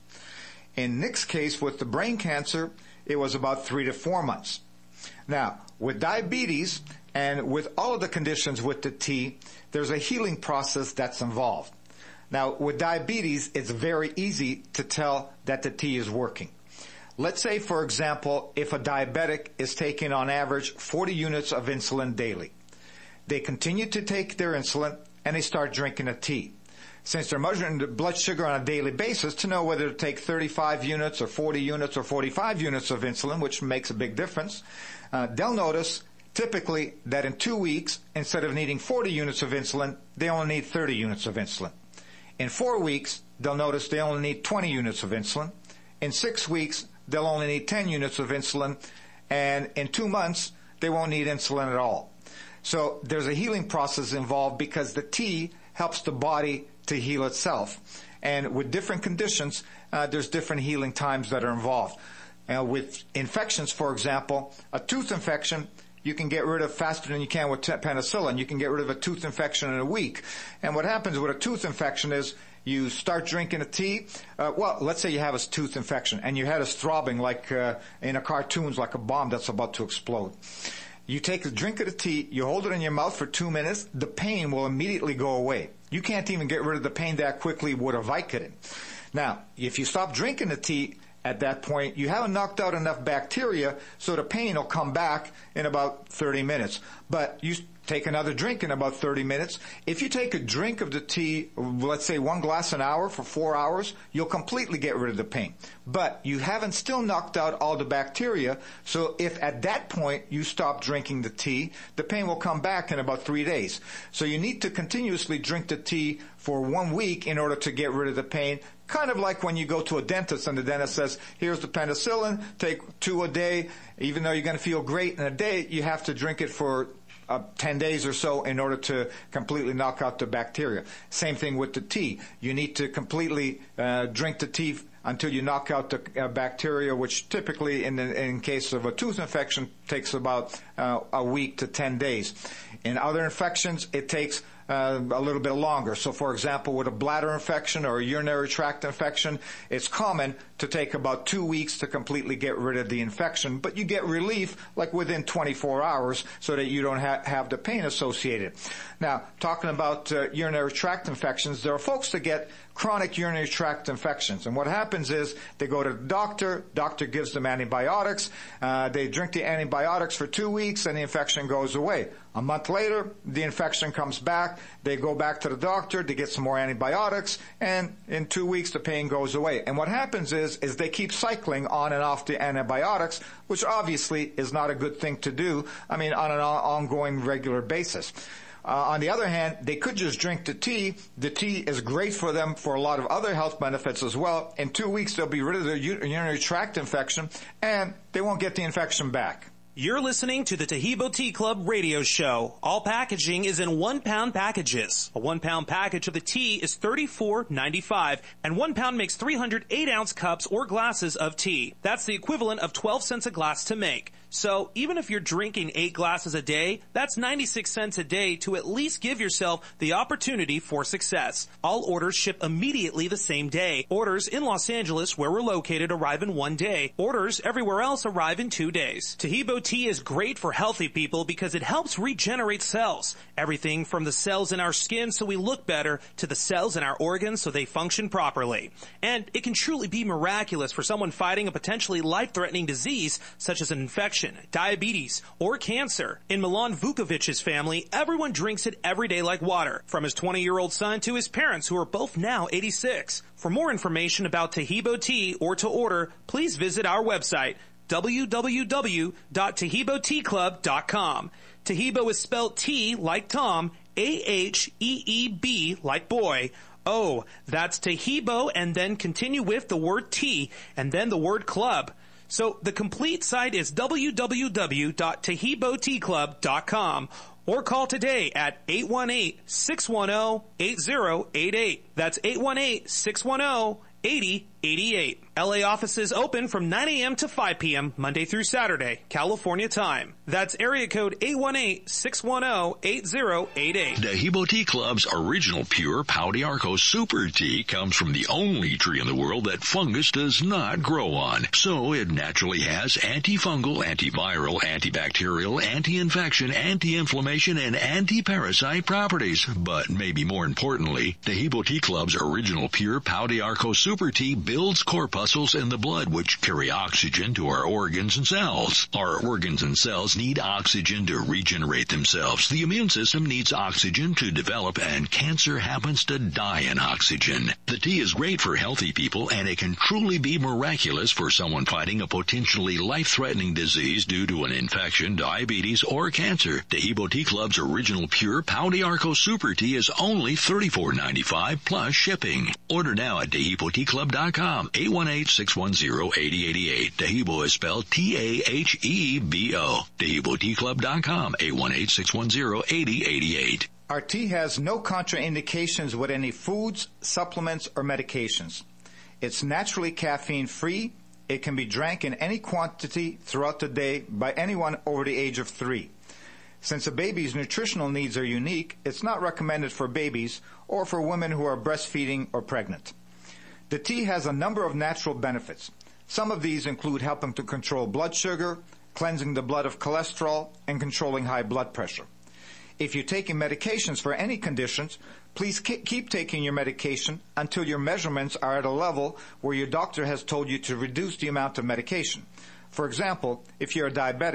In Nick's case with the brain cancer, it was about 3 to 4 months. Now, with diabetes and with all of the conditions with the tea, there's a healing process that's involved. Now, with diabetes, it's very easy to tell that the tea is working. Let's say, for example, if a diabetic is taking on average 40 units of insulin daily. They continue to take their insulin and they start drinking a tea. Since they're measuring the blood sugar on a daily basis to know whether to take 35 units or 40 units or 45 units of insulin, which makes a big difference, they'll notice typically that in 2 weeks, instead of needing 40 units of insulin, they only need 30 units of insulin. In 4 weeks, they'll notice they only need 20 units of insulin. In 6 weeks, they'll only need 10 units of insulin. And in 2 months, they won't need insulin at all. So there's a healing process involved because the tea helps the body to heal itself. And with different conditions, there's different healing times that are involved. With infections, for example, a tooth infection, you can get rid of faster than you can with penicillin. You can get rid of a tooth infection in a week. And what happens with a tooth infection is you start drinking a tea. Well, let's say you have a tooth infection and your head is throbbing like in a cartoons, like a bomb that's about to explode. You take a drink of the tea, you hold it in your mouth for 2 minutes, the pain will immediately go away. You can't even get rid of the pain that quickly with a Vicodin. Now, if you stop drinking the tea at that point, you haven't knocked out enough bacteria, so the pain will come back in about 30 minutes. But you take another drink in about 30 minutes. If you take a drink of the tea, let's say 1 glass an hour for 4 hours, you'll completely get rid of the pain. But you haven't still knocked out all the bacteria, so if at that point you stop drinking the tea, the pain will come back in about 3 days. So you need to continuously drink the tea for 1 week in order to get rid of the pain. Kind of like when you go to a dentist and the dentist says, here's the penicillin, take 2 a day. Even though you're going to feel great in a day, you have to drink it for 10 days or so in order to completely knock out the bacteria. Same thing with the tea. You need to completely drink the tea until you knock out the bacteria, which typically in case of a tooth infection takes about a week to 10 days. In other infections, it takes a little bit longer. So, for example, with a bladder infection or a urinary tract infection, it's common to take about 2 weeks to completely get rid of the infection, but you get relief like within 24 hours so that you don't have the pain associated. Now, talking about urinary tract infections, there are folks that get chronic urinary tract infections, and what happens is they go to the doctor gives them antibiotics, they drink the antibiotics for 2 weeks, and the infection goes away. A month later, the infection comes back, they go back to the doctor, they get some more antibiotics, and in 2 weeks the pain goes away. And what happens is they keep cycling on and off the antibiotics, which obviously is not a good thing to do, on an ongoing regular basis. On the other hand, they could just drink the tea. The tea is great for them for a lot of other health benefits as well. In 2 weeks, they'll be rid of their urinary tract infection, and they won't get the infection back. You're listening to the Taheebo Tea Club radio show. All packaging is in 1 pound packages. A 1 pound package of the tea is $34.95, and 1 pound makes 300 8-ounce cups or glasses of tea. That's the equivalent of 12 cents a glass to make. So even if you're drinking 8 glasses a day, that's 96 cents a day to at least give yourself the opportunity for success. All orders ship immediately the same day. Orders in Los Angeles, where we're located, arrive in 1 day. Orders everywhere else arrive in 2 days. Taheebo tea is great for healthy people because it helps regenerate cells. Everything from the cells in our skin so we look better to the cells in our organs so they function properly. And it can truly be miraculous for someone fighting a potentially life-threatening disease such as an infection, diabetes, or cancer. In Milan Vukovic's family, everyone drinks it every day like water, from his 20-year-old son to his parents, who are both now 86. For more information about Taheebo tea or to order, please visit our website, www.taheboteaclub.com. Taheebo is spelled T like Tom, A-H-E-E-B like boy. Oh, that's Taheebo, and then continue with the word tea, and then the word club. So the complete site is www.taheboteaclub.com, or call today at 818-610-8088. That's 818-610-8088. LA offices open from 9 a.m. to 5 p.m. Monday through Saturday, California time. That's area code 818-610-8088. Taheebo Tea Club's original pure Pau d'Arco Super Tea comes from the only tree in the world that fungus does not grow on. So it naturally has antifungal, antiviral, antibacterial, anti-infection, anti-inflammation, and anti-parasite properties. But maybe more importantly, Taheebo Tea Club's original pure Pau d'Arco Super Tea builds corpuscles in the blood which carry oxygen to our organs and cells. Our organs and cells need oxygen to regenerate themselves. The immune system needs oxygen to develop, and cancer happens to die in oxygen. The tea is great for healthy people, and it can truly be miraculous for someone fighting a potentially life-threatening disease due to an infection, diabetes, or cancer. Taheebo Tea Club's original pure Pau d'Arco Super Tea is only $34.95 plus shipping. Order now at TaheeboTeaClub.com. 818-610-8088. Taheebo is spelled T-A-H-E-B-O. TaheeboTeaClub.com. 818-610-8088. Our tea has no contraindications with any foods, supplements, or medications. It's naturally caffeine-free. It can be drank in any quantity throughout the day by anyone over the age of 3. Since a baby's nutritional needs are unique, it's not recommended for babies or for women who are breastfeeding or pregnant. The tea has a number of natural benefits. Some of these include helping to control blood sugar, cleansing the blood of cholesterol, and controlling high blood pressure. If you're taking medications for any conditions, please keep taking your medication until your measurements are at a level where your doctor has told you to reduce the amount of medication. For example, if you're a diabetic,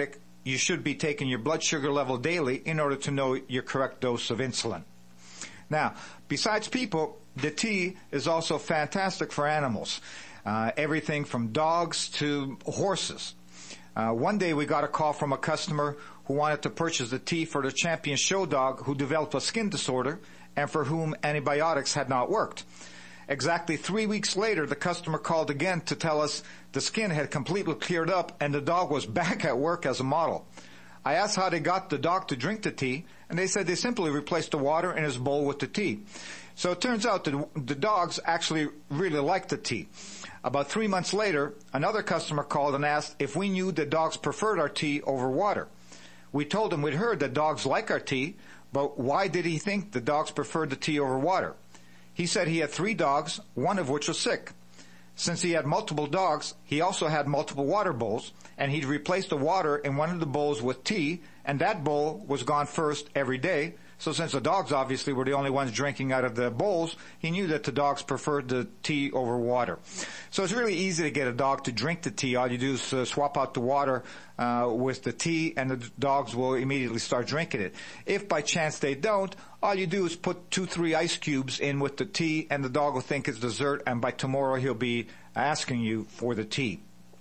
you should be taking your blood sugar level daily in order to know your correct dose of insulin. Now, besides people, the tea is also fantastic for animals. Everything from dogs to horses. One day we got a call from a customer who wanted to purchase the tea for the champion show dog who developed a skin disorder and for whom antibiotics had not worked. Exactly 3 weeks later, the customer called again to tell us the skin had completely cleared up and the dog was back at work as a model. I asked how they got the dog to drink the tea, and they said they simply replaced the water in his bowl with the tea. So it turns out that the dogs actually really like the tea. About 3 months later, another customer called and asked if we knew that dogs preferred our tea over water. We told him we'd heard that dogs like our tea, but why did he think the dogs preferred the tea over water? He said he had 3 dogs, one of which was sick. Since he had multiple dogs, he also had multiple water bowls, and he'd replaced the water in one of the bowls with tea, and that bowl was gone first every day. So since the dogs obviously were the only ones drinking out of the bowls, he knew that the dogs preferred the tea over water. So it's really easy to get a dog to drink the tea. All you do is swap out the water with the tea, and the dogs will immediately start drinking it. If by chance they don't, all you do is put 2-3 ice cubes in with the tea, and the dog will think it's dessert, and by tomorrow he'll be asking you for the tea.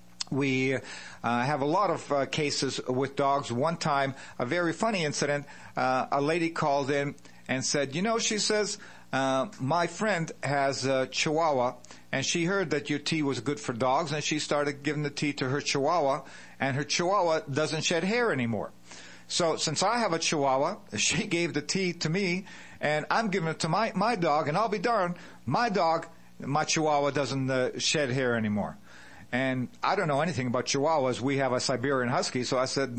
We have a lot of cases with dogs. One time, a very funny incident, a lady called in and said, she says, my friend has a Chihuahua, and she heard that your tea was good for dogs, and she started giving the tea to her Chihuahua, and her Chihuahua doesn't shed hair anymore. So since I have a Chihuahua, she gave the tea to me, and I'm giving it to my dog, and I'll be darned, my Chihuahua doesn't shed hair anymore. And I don't know anything about Chihuahuas. We have a Siberian Husky, so I said,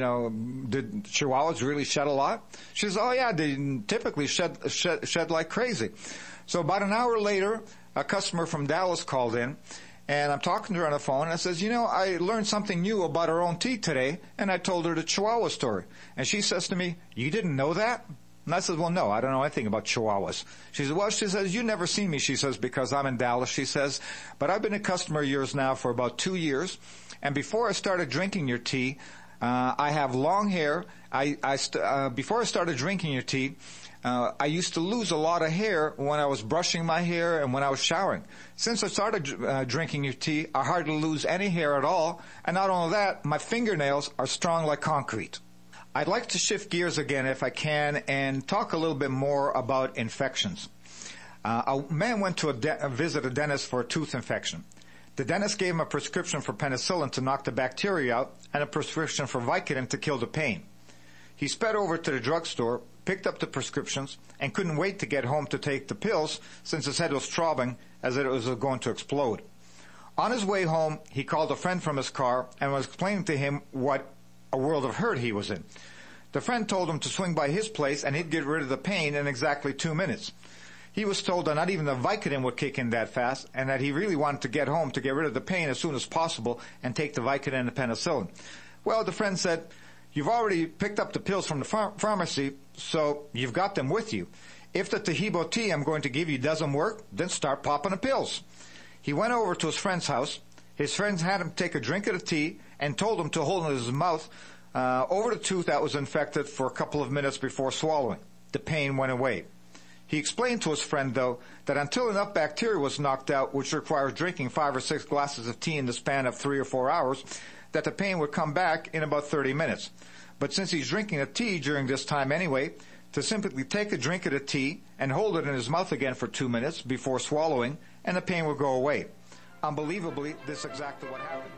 did Chihuahuas really shed a lot? She says, oh yeah, they typically shed like crazy. So about an hour later, a customer from Dallas called in, and I'm talking to her on the phone, and I says, I learned something new about our own tea today, and I told her the Chihuahua story. And she says to me, you didn't know that? And I said, well, no, I don't know anything about Chihuahuas. She says, well, you've never seen me, she says, because I'm in Dallas, she says, but I've been a customer of yours now for about 2 years, and before I started drinking your tea, I have long hair. Before I started drinking your tea, I used to lose a lot of hair when I was brushing my hair and when I was showering. Since I started drinking your tea, I hardly lose any hair at all, and not only that, my fingernails are strong like concrete. I'd like to shift gears again, if I can, and talk a little bit more about infections. A man went to visit a dentist for a tooth infection. The dentist gave him a prescription for penicillin to knock the bacteria out and a prescription for Vicodin to kill the pain. He sped over to the drugstore, picked up the prescriptions, and couldn't wait to get home to take the pills since his head was throbbing as if it was going to explode. On his way home, he called a friend from his car and was explaining to him what a world of hurt he was in. The friend told him to swing by his place and he'd get rid of the pain in exactly 2 minutes. He was told that not even the Vicodin would kick in that fast, and that he really wanted to get home to get rid of the pain as soon as possible and take the Vicodin and the penicillin. Well, the friend said, you've already picked up the pills from the pharmacy, so you've got them with you. If the Taheebo tea I'm going to give you doesn't work, then start popping the pills. He went over to his friend's house. His friends had him take a drink of the tea and told him to hold it in his mouth over the tooth that was infected for a couple of minutes before swallowing. The pain went away. He explained to his friend, though, that until enough bacteria was knocked out, which requires drinking 5 or 6 glasses of tea in the span of 3 or 4 hours, that the pain would come back in about 30 minutes. But since he's drinking the tea during this time anyway, to simply take a drink of the tea and hold it in his mouth again for 2 minutes before swallowing, and the pain will go away. Unbelievably, this is exactly what happened.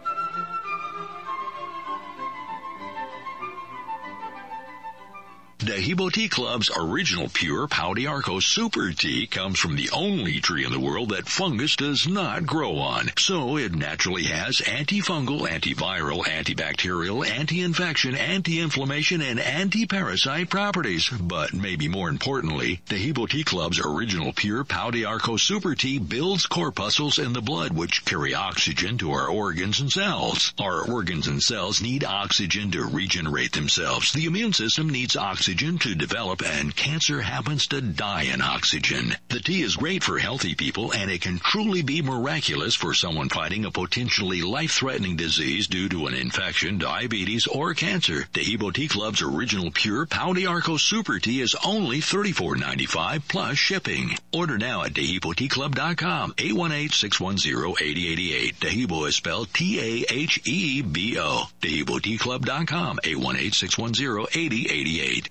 Taheebo Tea Club's original pure Pau d'Arco Super Tea comes from the only tree in the world that fungus does not grow on. So it naturally has antifungal, antiviral, antibacterial, anti-infection, anti-inflammation, and anti-parasite properties. But maybe more importantly, Taheebo Tea Club's original pure Pau d'Arco Super Tea builds corpuscles in the blood which carry oxygen to our organs and cells. Our organs and cells need oxygen to regenerate themselves. The immune system needs oxygen oxygen to develop, and cancer happens to die in oxygen. The tea is great for healthy people, and it can truly be miraculous for someone fighting a potentially life-threatening disease due to an infection, diabetes, or cancer. Tahibo Tea Club's original pure Pau d'Arco Super Tea is only $34.95 plus shipping. Order now at TahiboTeaClub.com, 818-610-8088. Tahibo is spelled T-A-H-E-B-O. TahiboTeaClub.com, 818-610-8088.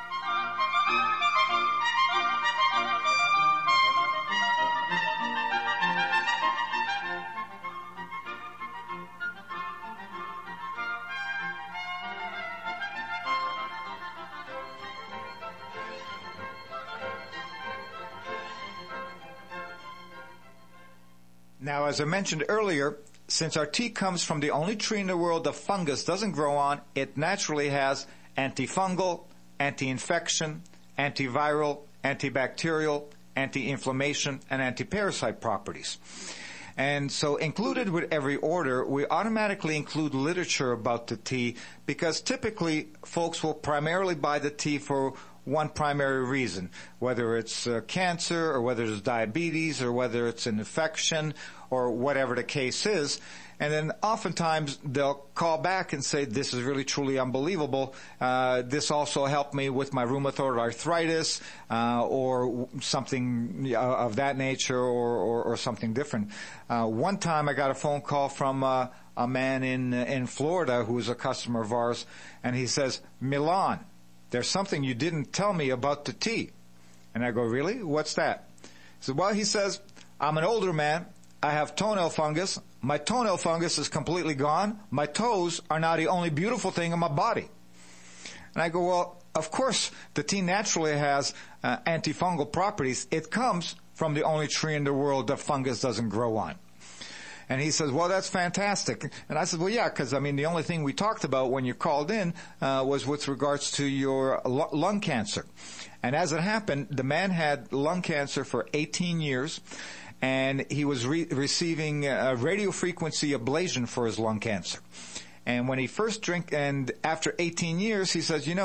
Now, as I mentioned earlier, since our tea comes from the only tree in the world the fungus doesn't grow on, it naturally has antifungal, anti-infection, antiviral, antibacterial, anti-inflammation, and anti-parasite properties. And so included with every order, we automatically include literature about the tea because typically folks will primarily buy the tea for one primary reason, whether it's cancer or whether it's diabetes or whether it's an infection or whatever the case is. And then oftentimes they'll call back and say, this is really truly unbelievable. This also helped me with my rheumatoid arthritis or something of that nature or something different. One time I got a phone call from a man in Florida who was a customer of ours, and he says, Milan, there's something you didn't tell me about the tea. And I go, really? What's that? So, well, he says, I'm an older man. I have toenail fungus. My toenail fungus is completely gone. My toes are now the only beautiful thing in my body. And I go, well, of course, the tea naturally has antifungal properties. It comes from the only tree in the world that fungus doesn't grow on. And he says, well, that's fantastic. And I said, well, yeah, because, I mean, the only thing we talked about when you called in was with regards to your lung cancer. And as it happened, the man had lung cancer for 18 years, and he was receiving radiofrequency ablation for his lung cancer. And when he first drank, and after 18 years, he says, the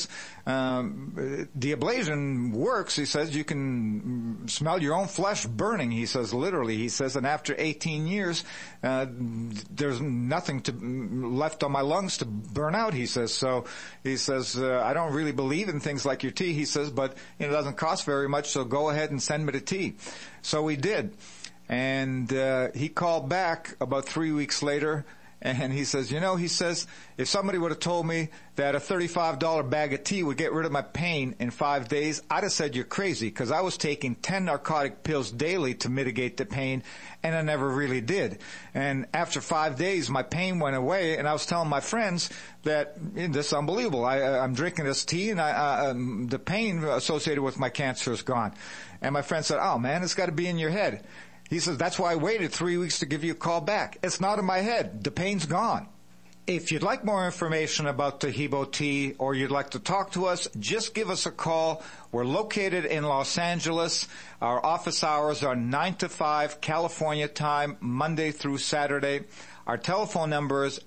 ablation works. He says, you can smell your own flesh burning. He says, literally. He says, and after 18 years, there's nothing left on my lungs to burn out, he says. So he says, I don't really believe in things like your tea, he says, but it doesn't cost very much, so go ahead and send me the tea. So we did. And he called back about 3 weeks later, and he says, if somebody would have told me that a $35 bag of tea would get rid of my pain in 5 days, I'd have said you're crazy, because I was taking 10 narcotic pills daily to mitigate the pain, and I never really did. And after 5 days, my pain went away, and I was telling my friends that this is unbelievable. I'm drinking this tea, and the pain associated with my cancer is gone. And my friend said, oh, man, it's got to be in your head. He says, that's why I waited 3 weeks to give you a call back. It's not in my head. The pain's gone. If you'd like more information about Tahibo Tea or you'd like to talk to us, just give us a call. We're located in Los Angeles. Our office hours are 9 to 5 California time, Monday through Saturday. Our telephone number is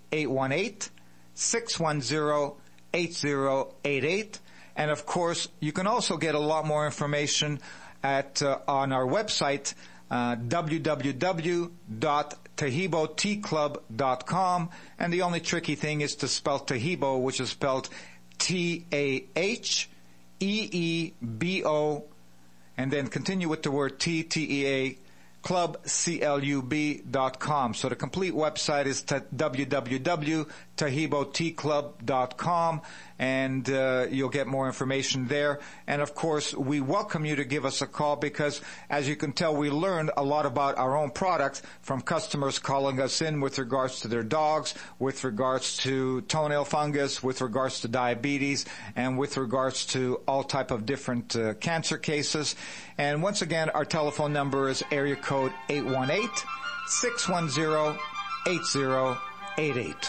818-610-8088. And, of course, you can also get a lot more information on our website, www.tahiboteaclub.com, and the only tricky thing is to spell Tahibo, which is spelled T-A-H-E-E-B-O, and then continue with the word T-T-E-A, clubclub.com. So the complete website is www.tahiboteaclub.com, and you'll get more information there. And of course, we welcome you to give us a call because, as you can tell, we learned a lot about our own product from customers calling us in with regards to their dogs, with regards to toenail fungus, with regards to diabetes, and with regards to all type of different cancer cases. And once again, our telephone number is area code 818-610-8088.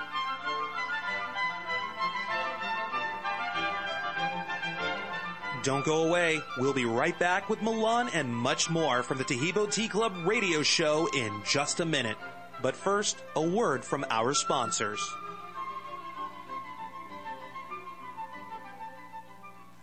Don't go away. We'll be right back with Milan and much more from the Tahibo Tea Club radio show in just a minute. But first, a word from our sponsors.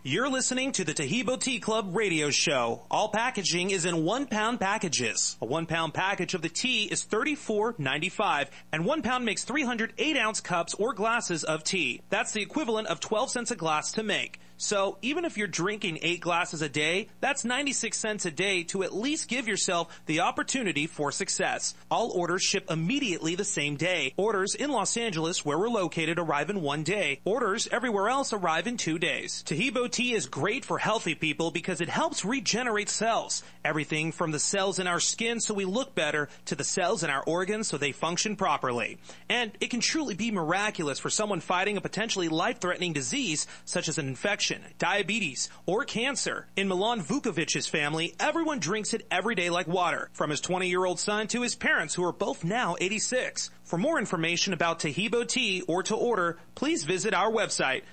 You're listening to the Taheebo Tea Club radio show. All packaging is in 1 pound packages. A 1 pound package of the tea is $34.95, and 1 pound makes 300 8-ounce cups or glasses of tea. That's the equivalent of 12 cents a glass to make. So even if you're drinking 8 glasses a day, that's 96 cents a day to at least give yourself the opportunity for success. All orders ship immediately the same day. Orders in Los Angeles, where we're located, arrive in 1 day. Orders everywhere else arrive in 2 days. Taheebo tea is great for healthy people because it helps regenerate cells. Everything from the cells in our skin so we look better to the cells in our organs so they function properly. And it can truly be miraculous for someone fighting a potentially life-threatening disease such as an infection, diabetes, or cancer. In Milan Vukovic's family, everyone drinks it every day like water, from his 20-year-old son to his parents, who are both now 86. For more information about Taheebo tea or to order, please visit our website,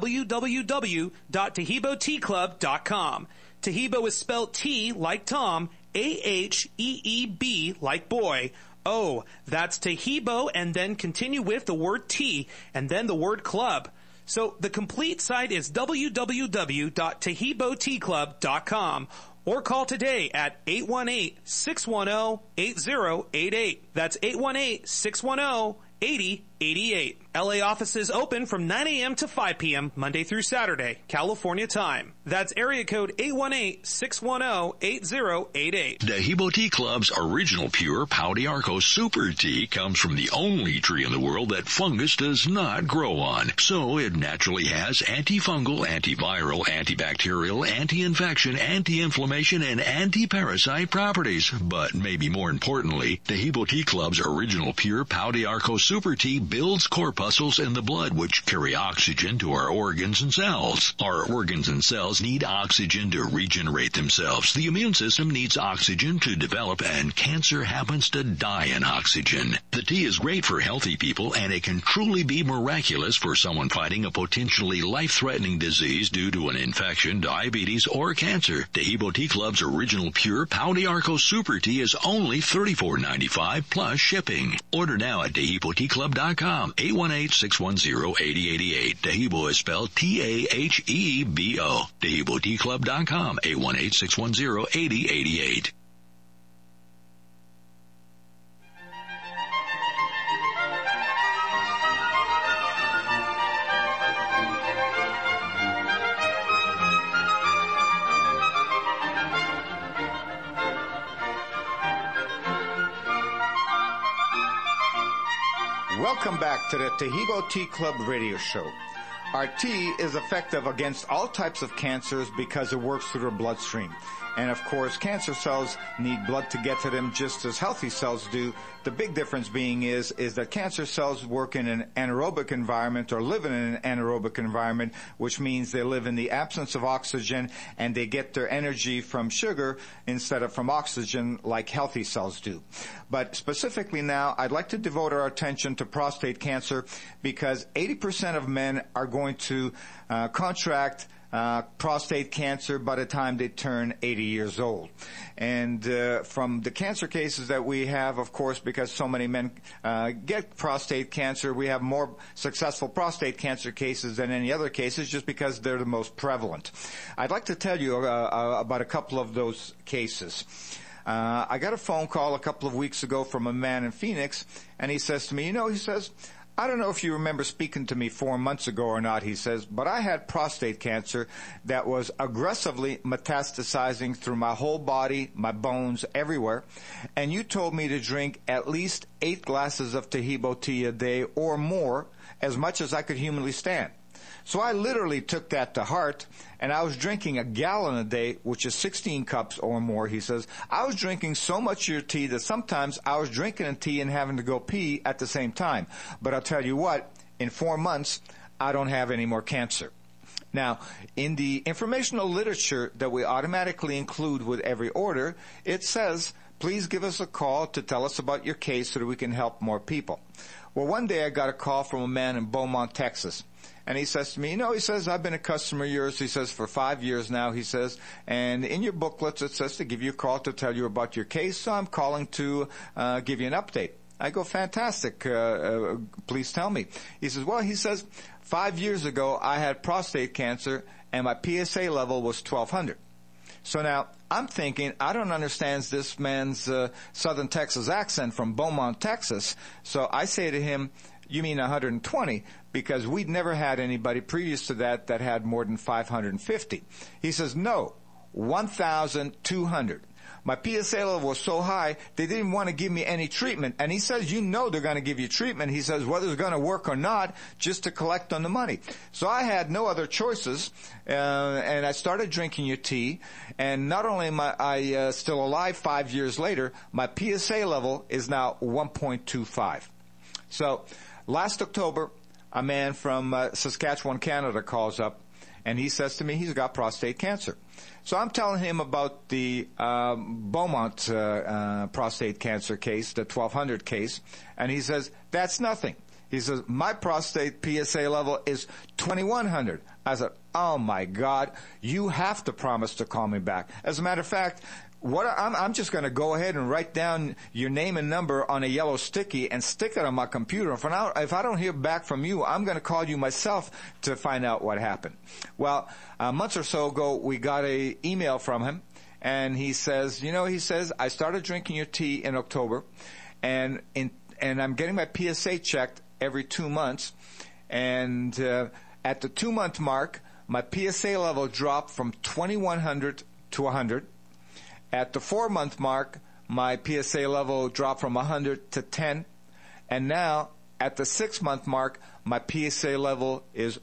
www.taheboteaclub.com. Taheebo is spelled T like Tom, A-H-E-E-B like boy. Oh, that's Taheebo, and then continue with the word tea, and then the word club. So the complete site is www.taheboteaclub.com, or call today at 818-610-8088. That's 818-610-8088. LA offices open from 9 a.m. to 5 p.m. Monday through Saturday, California time. That's area code 818-610-8088. Taheebo Tea Club's original pure Pau d'Arco Super Tea comes from the only tree in the world that fungus does not grow on. So it naturally has antifungal, antiviral, antibacterial, anti-infection, anti-inflammation, and anti-parasite properties. But maybe more importantly, Taheebo Tea Club's original pure Pau d'Arco Super Tea builds corpuscles in the blood which carry oxygen to our organs and cells. Our organs and cells need oxygen to regenerate themselves. The immune system needs oxygen to develop, and cancer happens to die in oxygen. The tea is great for healthy people, and it can truly be miraculous for someone fighting a potentially life-threatening disease due to an infection, diabetes, or cancer. Taheebo Tea Club's original pure Pau d'Arco Super Tea is only $34.95 plus shipping. Order now at TaheeboTeaClub.com. 818-610-8088. Taheebo is spelled T-A-H-E-B-O. TaheeboTeaClub.com. 818-610-8088. Welcome back to the Taheebo Tea Club radio show. Our tea is effective against all types of cancers because it works through the bloodstream. And of course, cancer cells need blood to get to them just as healthy cells do. The big difference being is that cancer cells work in an anaerobic environment or live in an anaerobic environment, which means they live in the absence of oxygen and they get their energy from sugar instead of from oxygen like healthy cells do. But specifically now, I'd like to devote our attention to prostate cancer because 80% of men are going to contract prostate cancer by the time they turn 80 years old. And from the cancer cases that we have, of course, because so many men get prostate cancer, we have more successful prostate cancer cases than any other cases just because they're the most prevalent. I'd like to tell you about a couple of those cases. I got a phone call a couple of weeks ago from a man in Phoenix, and he says to me, he says, I don't know if you remember speaking to me 4 months ago or not, he says, but I had prostate cancer that was aggressively metastasizing through my whole body, my bones, everywhere. And you told me to drink at least 8 glasses of Taheebo tea a day or more, as much as I could humanly stand. So I literally took that to heart, and I was drinking a gallon a day, which is 16 cups or more, he says. I was drinking so much of your tea that sometimes I was drinking a tea and having to go pee at the same time. But I'll tell you what, in 4 months, I don't have any more cancer. Now, in the informational literature that we automatically include with every order, it says, please give us a call to tell us about your case so that we can help more people. Well, one day I got a call from a man in Beaumont, Texas. And he says to me, he says, I've been a customer of yours, he says, for 5 years now, he says, and in your booklets it says to give you a call to tell you about your case, so I'm calling to give you an update. I go, fantastic, please tell me. He says, 5 years ago, I had prostate cancer, and my PSA level was 1,200. So now, I'm thinking, I don't understand this man's Southern Texas accent from Beaumont, Texas. So I say to him, you mean 120? Because we'd never had anybody previous to that had more than 550. He says, no, 1,200. My PSA level was so high, they didn't want to give me any treatment. And he says, you know they're going to give you treatment. He says, whether it's going to work or not, just to collect on the money. So I had no other choices, and I started drinking your tea. And not only am I still alive 5 years later, my PSA level is now 1.25. So last October, a man from Saskatchewan, Canada calls up, and he says to me he's got prostate cancer. So I'm telling him about the Beaumont prostate cancer case, the 1,200 case, and he says, that's nothing. He says, my prostate PSA level is 2,100. I said, oh my God, you have to promise to call me back. As a matter of fact, I'm just going to go ahead and write down your name and number on a yellow sticky and stick it on my computer. If I don't hear back from you, I'm going to call you myself to find out what happened. Well, a month or so ago, we got an email from him, and he says, I started drinking your tea in October, and I'm getting my PSA checked every 2 months, and at the 2-month mark, my PSA level dropped from 2,100 to 100. At the 4-month mark, my PSA level dropped from 100 to 10. And now, at the 6-month mark, my PSA level is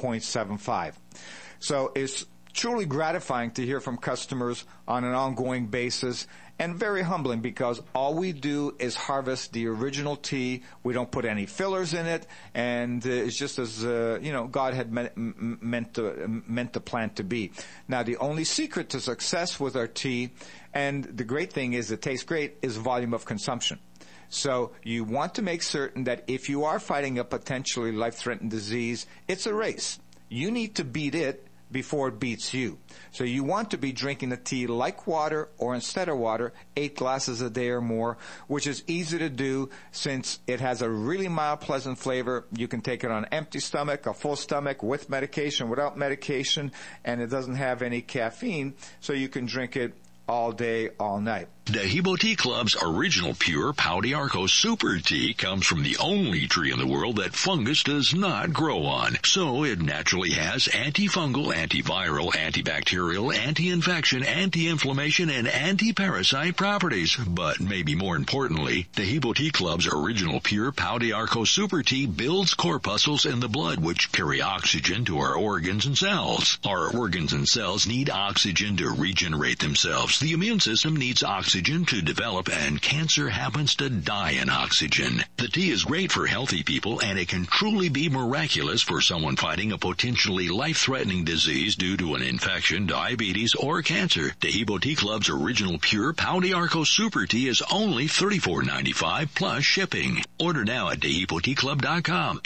1.75. So it's truly gratifying to hear from customers on an ongoing basis, and very humbling because all we do is harvest the original tea. We don't put any fillers in it, and it's just as God had meant the plant to be. Now, the only secret to success with our tea, and the great thing is it tastes great, is volume of consumption. So you want to make certain that if you are fighting a potentially life-threatening disease, it's a race. You need to beat it before it beats you. So you want to be drinking the tea like water, or instead of water, 8 glasses a day or more, which is easy to do since it has a really mild, pleasant flavor. You can take it on an empty stomach, a full stomach, with medication, without medication, and it doesn't have any caffeine, so you can drink it all day, all night. Taheebo Tea Club's original pure Pau d'Arco Super Tea comes from the only tree in the world that fungus does not grow on. So it naturally has antifungal, antiviral, antibacterial, anti-infection, anti-inflammation, and anti-parasite properties. But maybe more importantly, Taheebo Tea Club's original pure Pau d'Arco Super Tea builds corpuscles in the blood which carry oxygen to our organs and cells. Our organs and cells need oxygen to regenerate themselves. The immune system needs oxygen to develop, and cancer happens to die in oxygen. The tea is great for healthy people, and it can truly be miraculous for someone fighting a potentially life-threatening disease due to an infection, diabetes, or cancer. Taheebo Tea Club's original pure Pau d'Arco Super Tea is only $34.95 plus shipping. Order now at TaheeboTeaClub.com,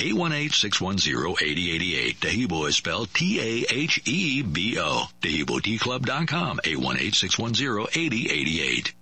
818-610-8088. Taheebo is spelled T-A-H-E-B-O. TaheeboTeaClub.com, 818-610-8088.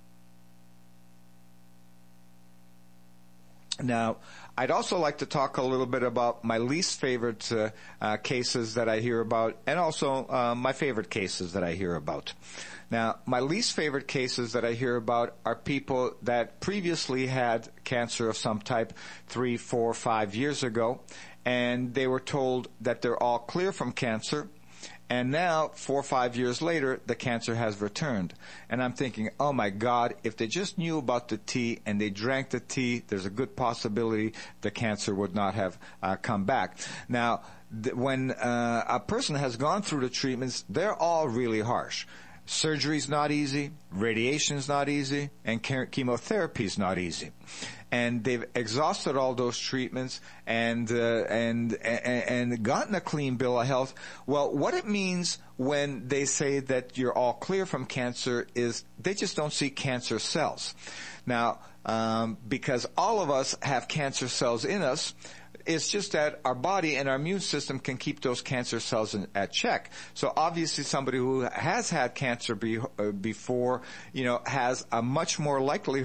Now, I'd also like to talk a little bit about my least favorite cases that I hear about, and also my favorite cases that I hear about. Now, my least favorite cases that I hear about are people that previously had cancer of some type 3, 4, 5 years ago, and they were told that they're all clear from cancer. And now, 4 or 5 years later, the cancer has returned. And I'm thinking, oh my God, if they just knew about the tea and they drank the tea, there's a good possibility the cancer would not have come back. Now, when a person has gone through the treatments, they're all really harsh. Surgery's not easy, radiation's not easy, and chemotherapy's not easy. And they've exhausted all those treatments and gotten a clean bill of health. Well, what it means when they say that you're all clear from cancer is they just don't see cancer cells. Now, because all of us have cancer cells in us, it's just that our body and our immune system can keep those cancer cells at check. So obviously somebody who has had cancer before, has a much more likelihood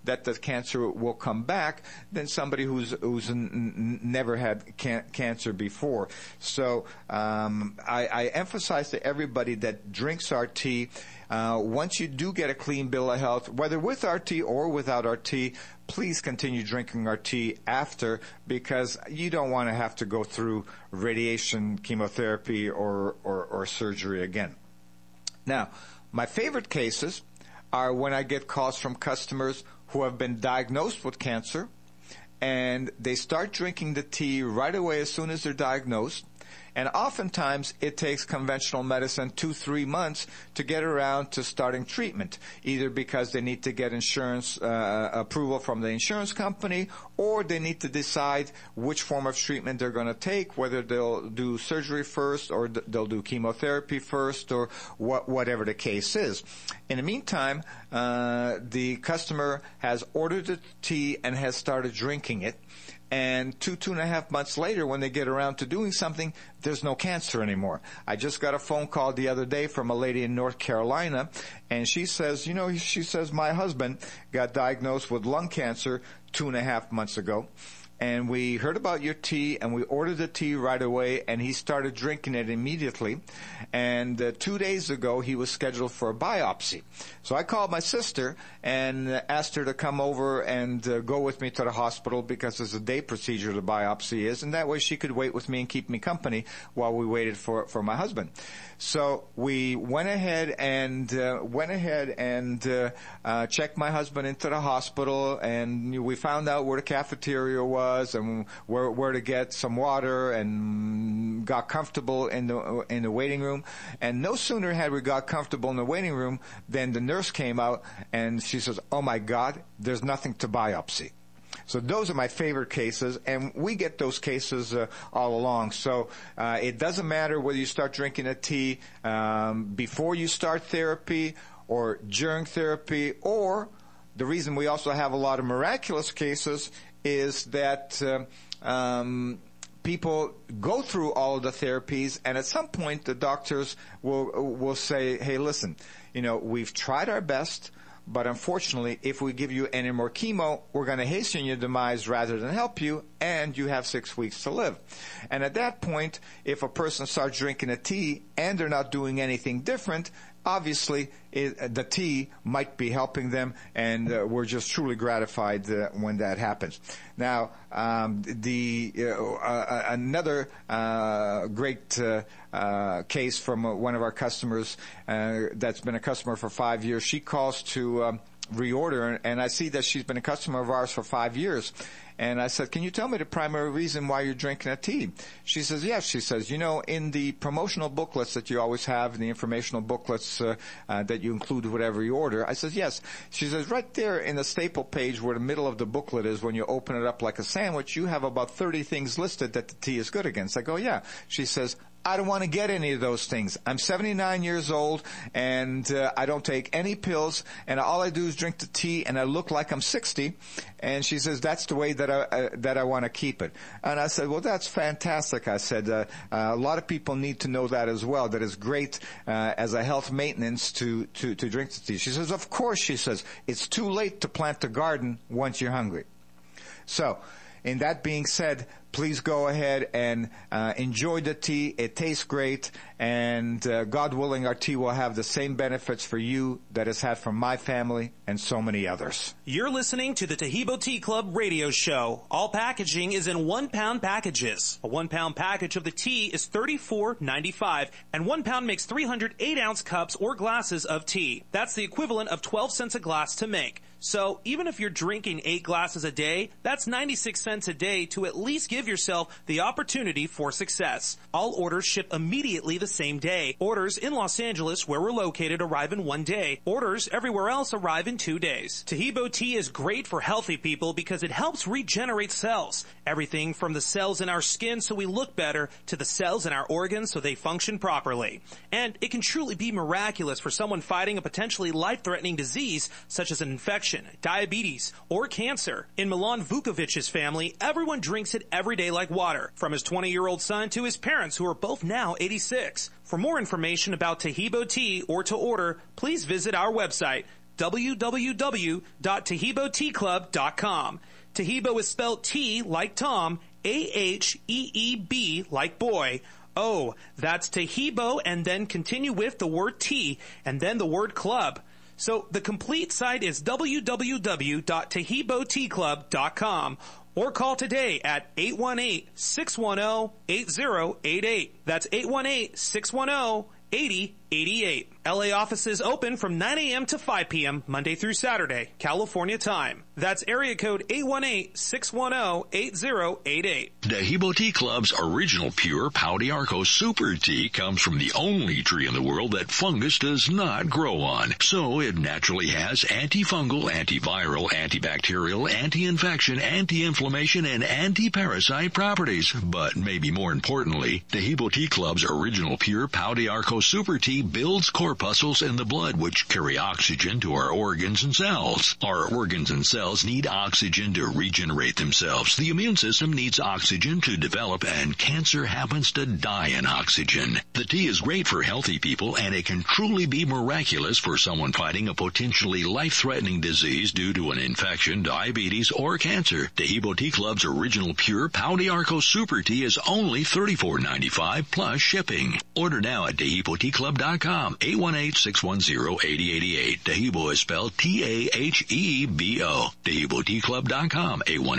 that the cancer will come back than somebody who's never had cancer before. So I emphasize to everybody that drinks our tea, once you do get a clean bill of health, whether with our tea or without our tea, please continue drinking our tea after, because you don't want to have to go through radiation, chemotherapy, or surgery again. Now, my favorite cases are when I get calls from customers who have been diagnosed with cancer, and they start drinking the tea right away as soon as they're diagnosed. And oftentimes, it takes conventional medicine 2-3 months to get around to starting treatment, either because they need to get insurance approval from the insurance company, or they need to decide which form of treatment they're going to take, whether they'll do surgery first or they'll do chemotherapy first, or whatever the case is. In the meantime, the customer has ordered the tea and has started drinking it. And 2.5 months later, when they get around to doing something, there's no cancer anymore. I just got a phone call the other day from a lady in North Carolina, and she says, my husband got diagnosed with lung cancer 2.5 months ago. And we heard about your tea, and we ordered the tea right away, and he started drinking it immediately. And 2 days ago, he was scheduled for a biopsy. So I called my sister and asked her to come over and go with me to the hospital, because it's a day procedure, the biopsy is, and that way she could wait with me and keep me company while we waited for my husband. So we went ahead and checked my husband into the hospital, and we found out where the cafeteria was and where to get some water, and got comfortable in the waiting room. And no sooner had we got comfortable in the waiting room than the nurse came out and she says, "Oh my God, there's nothing to biopsy." So those are my favorite cases, and we get those cases all along. So it doesn't matter whether you start drinking a tea before you start therapy or during therapy, or the reason we also have a lot of miraculous cases is that people go through all of the therapies, and at some point the doctors will say, "Hey, listen, we've tried our best, but unfortunately, if we give you any more chemo, we're going to hasten your demise rather than help you, and you have 6 weeks to live." And at that point, if a person starts drinking a tea and they're not doing anything different, obviously the tea might be helping them, and we're just truly gratified when that happens. Now, another great case from one of our customers that's been a customer for 5 years. She calls to reorder, and I see that she's been a customer of ours for 5 years. And I said, "Can you tell me the primary reason why you're drinking a tea?" She says, "Yes." She says, in the promotional booklets that you always have, the informational booklets that you include whatever you order. I says, "Yes." She says, "Right there in the staple page where the middle of the booklet is, when you open it up like a sandwich, you have about 30 things listed that the tea is good against." I go, "Yeah." She says, "I don't want to get any of those things. I'm 79 years old, and I don't take any pills, and all I do is drink the tea, and I look like I'm 60. And she says, "That's the way that I want to keep it." And I said, "Well, that's fantastic." I said, "A lot of people need to know that as well, that it's great as a health maintenance to drink the tea." She says, "Of course," she says, "it's too late to plant a garden once you're hungry." So, in that being said, please go ahead and enjoy the tea. It tastes great, and God willing, our tea will have the same benefits for you that it's had for my family and so many others. You're listening to the Taheebo Tea Club radio show. All packaging is in 1-pound packages. A 1-pound package of the tea is $34.95, and 1 pound makes 300 8-ounce cups or glasses of tea. That's the equivalent of 12 cents a glass to make. So even if you're drinking 8 glasses a day, that's 96 cents a day to at least give yourself the opportunity for success. All orders ship immediately the same day. Orders in Los Angeles, where we're located, arrive in 1 day. Orders everywhere else arrive in 2 days. Taheebo tea is great for healthy people because it helps regenerate cells. Everything from the cells in our skin so we look better to the cells in our organs so they function properly. And it can truly be miraculous for someone fighting a potentially life-threatening disease such as an infection, diabetes, or cancer. In Milan Vukovic's family, everyone drinks it every day like water, from his 20-year-old son to his parents, who are both now 86. For more information about Taheebo tea or to order, please visit our website, www.TaheeboTeaClub.com. Taheebo is spelled T like Tom, A-H-E-E-B like boy. Oh, that's Taheebo, and then continue with the word T, and then the word club. So the complete site is www.TaheeboTeaClub.com, or call today at 818-610-8088. That's 818-610-8088. LA offices open from 9 a.m. to 5 p.m. Monday through Saturday, California time. That's area code 818-610-8088. Taheebo Tea Club's original pure Pau d'Arco Super Tea comes from the only tree in the world that fungus does not grow on. So it naturally has antifungal, antiviral, antibacterial, anti-infection, anti-inflammation, and anti-parasite properties. But maybe more importantly, Taheebo Tea Club's original pure Pau d'Arco Super Tea builds corpuscles in the blood which carry oxygen to our organs and cells. Our organs and cells need oxygen to regenerate themselves. The immune system needs oxygen to develop, and cancer happens to die in oxygen. The tea is great for healthy people, and it can truly be miraculous for someone fighting a potentially life-threatening disease due to an infection, diabetes, or cancer. Taheebo Tea Club's original pure Pau d'Arco Super Tea is only $34.95 plus shipping. Order now at TaheeboTeaClub.com. 818-610-8088. Taheebo is spelled T-A-H-E-B-O. TaheeboTeaClub.com.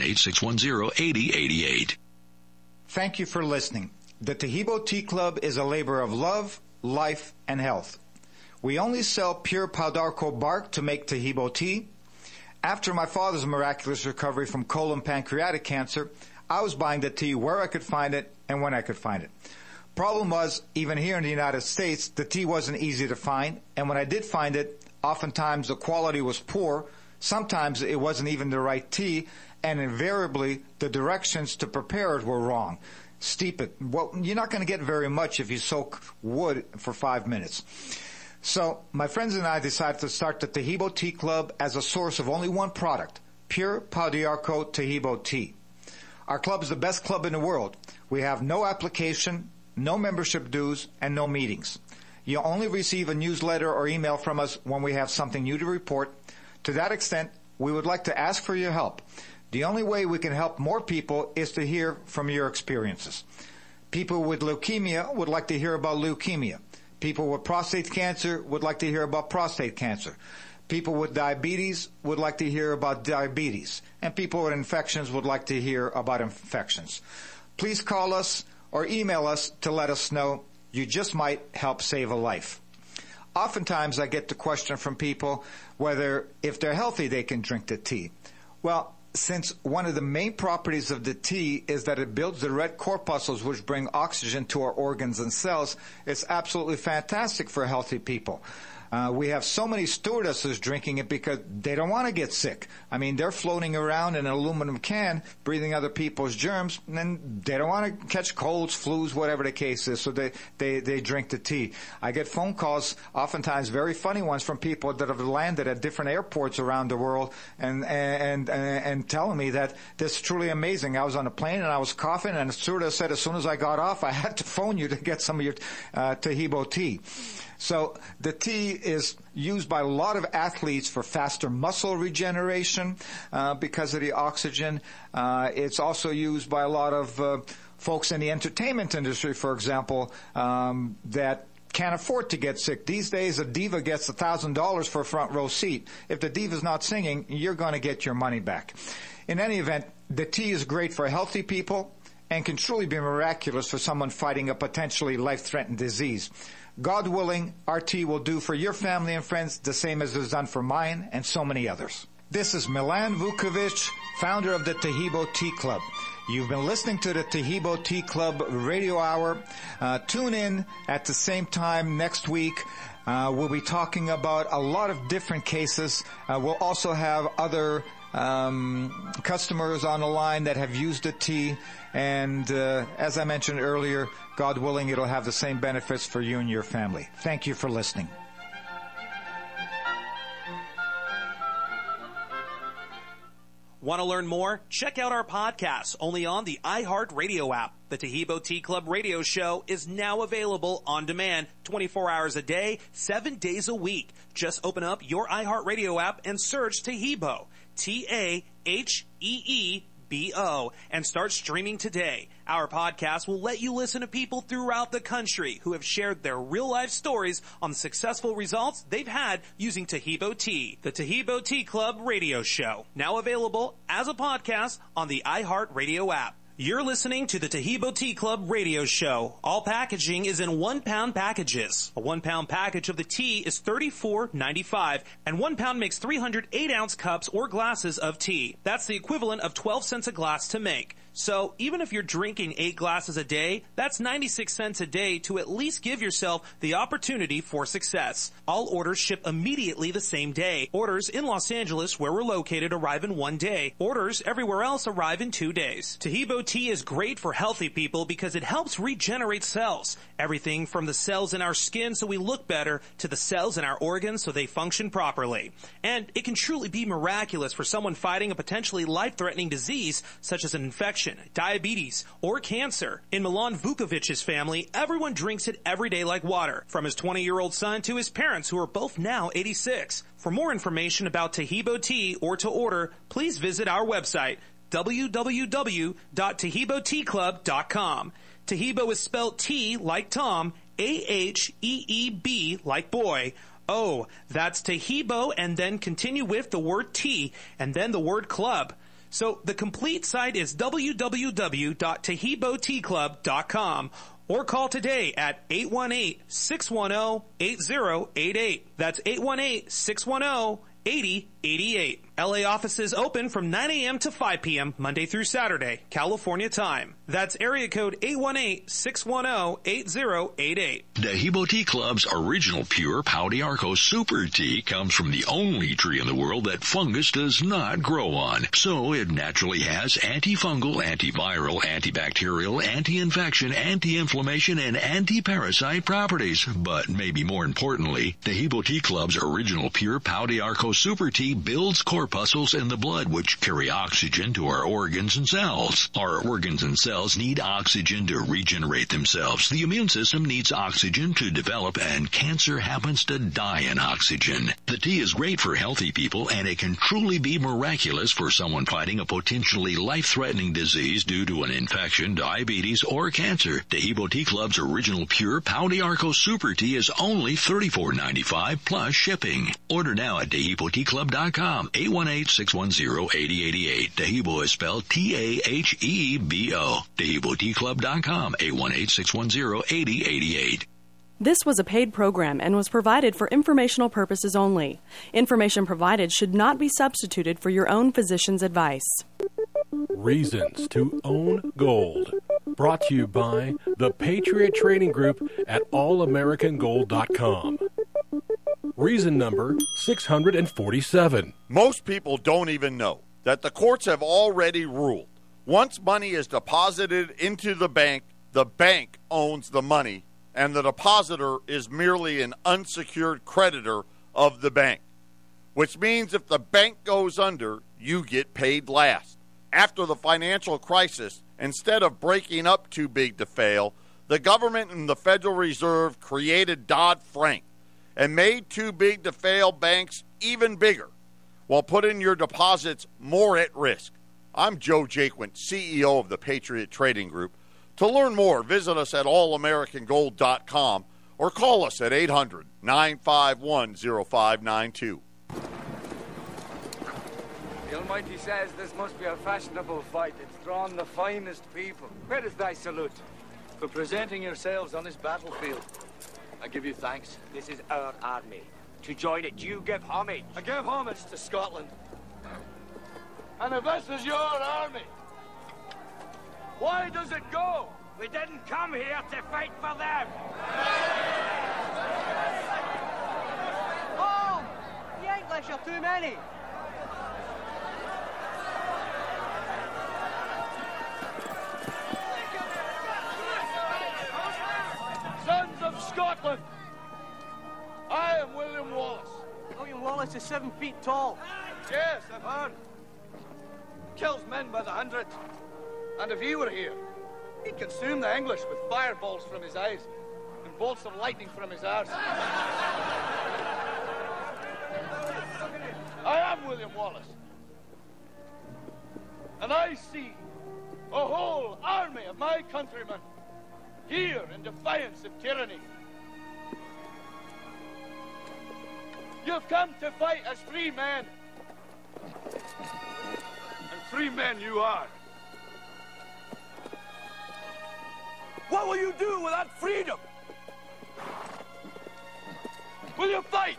818-610-8088. Thank you for listening. The Taheebo Tea Club is a labor of love, life, and health. We only sell pure Pau d'Arco bark to make Taheebo tea. After my father's miraculous recovery from colon pancreatic cancer, I was buying the tea where I could find it and when I could find it. Problem was, even here in the United States, the tea wasn't easy to find, and when I did find it, oftentimes the quality was poor, sometimes it wasn't even the right tea, and invariably the directions to prepare it were wrong. Steep it. Well, you're not going to get very much if you soak wood for 5 minutes. So my friends and I decided to start the Taheebo Tea Club as a source of only one product, pure Pau d'Arco Taheebo tea. Our club is the best club in the world. We have no application, no membership dues, and no meetings. You only receive a newsletter or email from us when we have something new to report. To that extent, we would like to ask for your help. The only way we can help more people is to hear from your experiences. People with leukemia would like to hear about leukemia. People with prostate cancer would like to hear about prostate cancer. People with diabetes would like to hear about diabetes. And people with infections would like to hear about infections. Please call us or email us to let us know. You just might help save a life. Oftentimes I get the question from people whether if they're healthy they can drink the tea. Well, since one of the main properties of the tea is that it builds the red corpuscles which bring oxygen to our organs and cells, it's absolutely fantastic for healthy people. We have so many stewardesses drinking it because they don't want to get sick. I mean, they're floating around in an aluminum can, breathing other people's germs, and they don't want to catch colds, flus, whatever the case is, so they drink the tea. I get phone calls, oftentimes very funny ones, from people that have landed at different airports around the world and telling me that this is truly amazing. I was on a plane and I was coughing, and the stewardess said as soon as I got off, I had to phone you to get some of your Taheebo tea. So the tea is used by a lot of athletes for faster muscle regeneration because of the oxygen. It's also used by a lot of folks in the entertainment industry, for example, that can't afford to get sick. These days, a diva gets $1,000 for a front row seat. If the diva's not singing, you're going to get your money back. In any event, the tea is great for healthy people and can truly be miraculous for someone fighting a potentially life-threatening disease. God willing, our tea will do for your family and friends the same as it's done for mine and so many others. This is Milan Vukovic, founder of the Taheebo Tea Club. You've been listening to the Taheebo Tea Club radio hour. Tune in at the same time next week. We'll be talking about a lot of different cases. We'll also have other customers on the line that have used the tea, and as I mentioned earlier, God willing, it'll have the same benefits for you and your family. Thank you for listening. Want to learn more? Check out our podcasts only on the iHeartRadio app. The Taheebo Tea Club radio show is now available on demand 24 hours a day, 7 days a week. Just open up your iHeartRadio app and search Taheebo, Taheebo, and start streaming today. Our podcast will let you listen to people throughout the country who have shared their real-life stories on the successful results they've had using Taheebo Tea. The Taheebo Tea Club radio show, now available as a podcast on the iHeartRadio app. You're listening to the Taheebo Tea Club radio show. All packaging is in 1 pound packages. A 1 pound package of the tea is $34.95, and 1 pound makes 300 8-ounce cups or glasses of tea. That's the equivalent of 12 cents a glass to make. So even if you're drinking 8 glasses a day, that's 96 cents a day to at least give yourself the opportunity for success. All orders ship immediately the same day. Orders in Los Angeles, where we're located, arrive in 1 day. Orders everywhere else arrive in 2 days. Taheebo tea is great for healthy people because it helps regenerate cells. Everything from the cells in our skin so we look better to the cells in our organs so they function properly. And it can truly be miraculous for someone fighting a potentially life-threatening disease such as an infection, diabetes, or cancer. In Milan Vukovic's family, everyone drinks it every day like water, from his 20-year-old son to his parents, who are both now 86. For more information about Taheebo tea or to order, please visit our website, www.TaheeboTeaClub.com. Taheebo is spelled T like Tom, A-H-E-E-B like boy. Oh, that's Taheebo, and then continue with the word tea, and then the word club. So the complete site is www.TaheeboTeaClub.com, or call today at 818-610-8088. That's 818-610-8088. LA offices open from 9 a.m. to 5 p.m. Monday through Saturday, California time. That's area code 818-610-8088. Taheebo Tea Club's original pure Pau d'Arco Super Tea comes from the only tree in the world that fungus does not grow on. So it naturally has antifungal, antiviral, antibacterial, anti-infection, anti-inflammation, and anti-parasite properties. But maybe more importantly, Taheebo Tea Club's original pure Pau d'Arco Super Tea builds corpuscles in the blood which carry oxygen to our organs and cells. Our organs and cells need oxygen to regenerate themselves. The immune system needs oxygen to develop, and cancer happens to die in oxygen. The tea is great for healthy people, and it can truly be miraculous for someone fighting a potentially life-threatening disease due to an infection, diabetes, or cancer. Taheebo Tea Club's original pure Pau d'Arco Super Tea is only $34.95 plus shipping. Order now at TaheeboTeaClub.com. 818-610-8088. Taheebo is spelled T-A-H-E-B-O. TaheeboTeaClub.com. 818-610-8088. This was a paid program and was provided for informational purposes only. Information provided should not be substituted for your own physician's advice. Reasons to Own Gold. Brought to you by the Patriot Trading Group at allamericangold.com. Reason number 647. Most people don't even know that the courts have already ruled. Once money is deposited into the bank owns the money, and the depositor is merely an unsecured creditor of the bank. Which means if the bank goes under, you get paid last. After the financial crisis, instead of breaking up too big to fail, the government and the Federal Reserve created Dodd-Frank and made too big to fail banks even bigger, while putting your deposits more at risk. I'm Joe Jaquint, CEO of the Patriot Trading Group. To learn more, visit us at allamericangold.com or call us at 800-951-0592. The Almighty says this must be a fashionable fight. It's drawn the finest people. Where is thy salute? For presenting yourselves on this battlefield. I give you thanks. This is our army. To join it, you give homage. I give homage to Scotland. And if this is your army, why does it go? We didn't come here to fight for them. Oh, the English are too many. Sons of Scotland, I am William Wallace. William Wallace is 7 feet tall. Yes, I've heard. kills men by the hundreds. And if he were here, he'd consume the English with fireballs from his eyes and bolts of lightning from his arse. I am William Wallace. And I see a whole army of my countrymen here in defiance of tyranny. You've come to fight as free men. And free men you are. What will you do without freedom? Will you fight?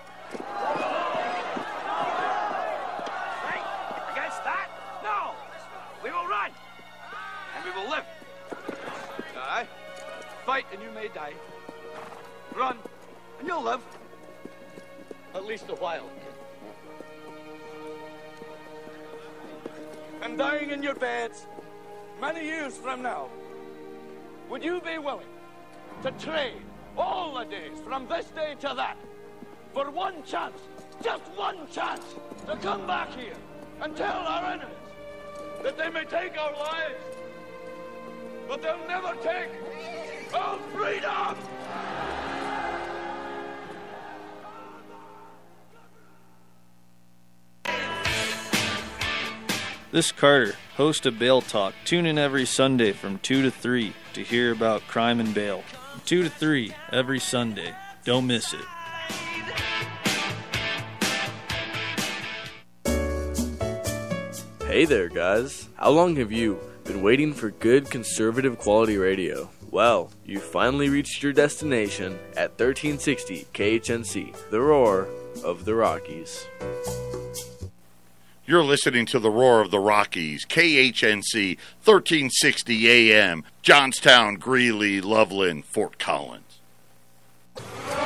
Fight against that? No! We will run! And we will live. Aye. Fight and you may die. Run and you'll live. At least a while. And dying in your beds many years from now, would you be willing to trade all the days from this day to that for one chance, just one chance, to come back here and tell our enemies that they may take our lives, but they'll never take our freedom? This is Carter, host of Bail Talk. Tune in every Sunday from 2 to 3 to hear about crime and bail. 2 to 3 every Sunday. Don't miss it. Hey there, guys. How long have you been waiting for good conservative quality radio? Well, you finally reached your destination at 1360 KHNC, the roar of the Rockies. You're listening to the Roar of the Rockies, KHNC, 1360 AM, Johnstown, Greeley, Loveland, Fort Collins.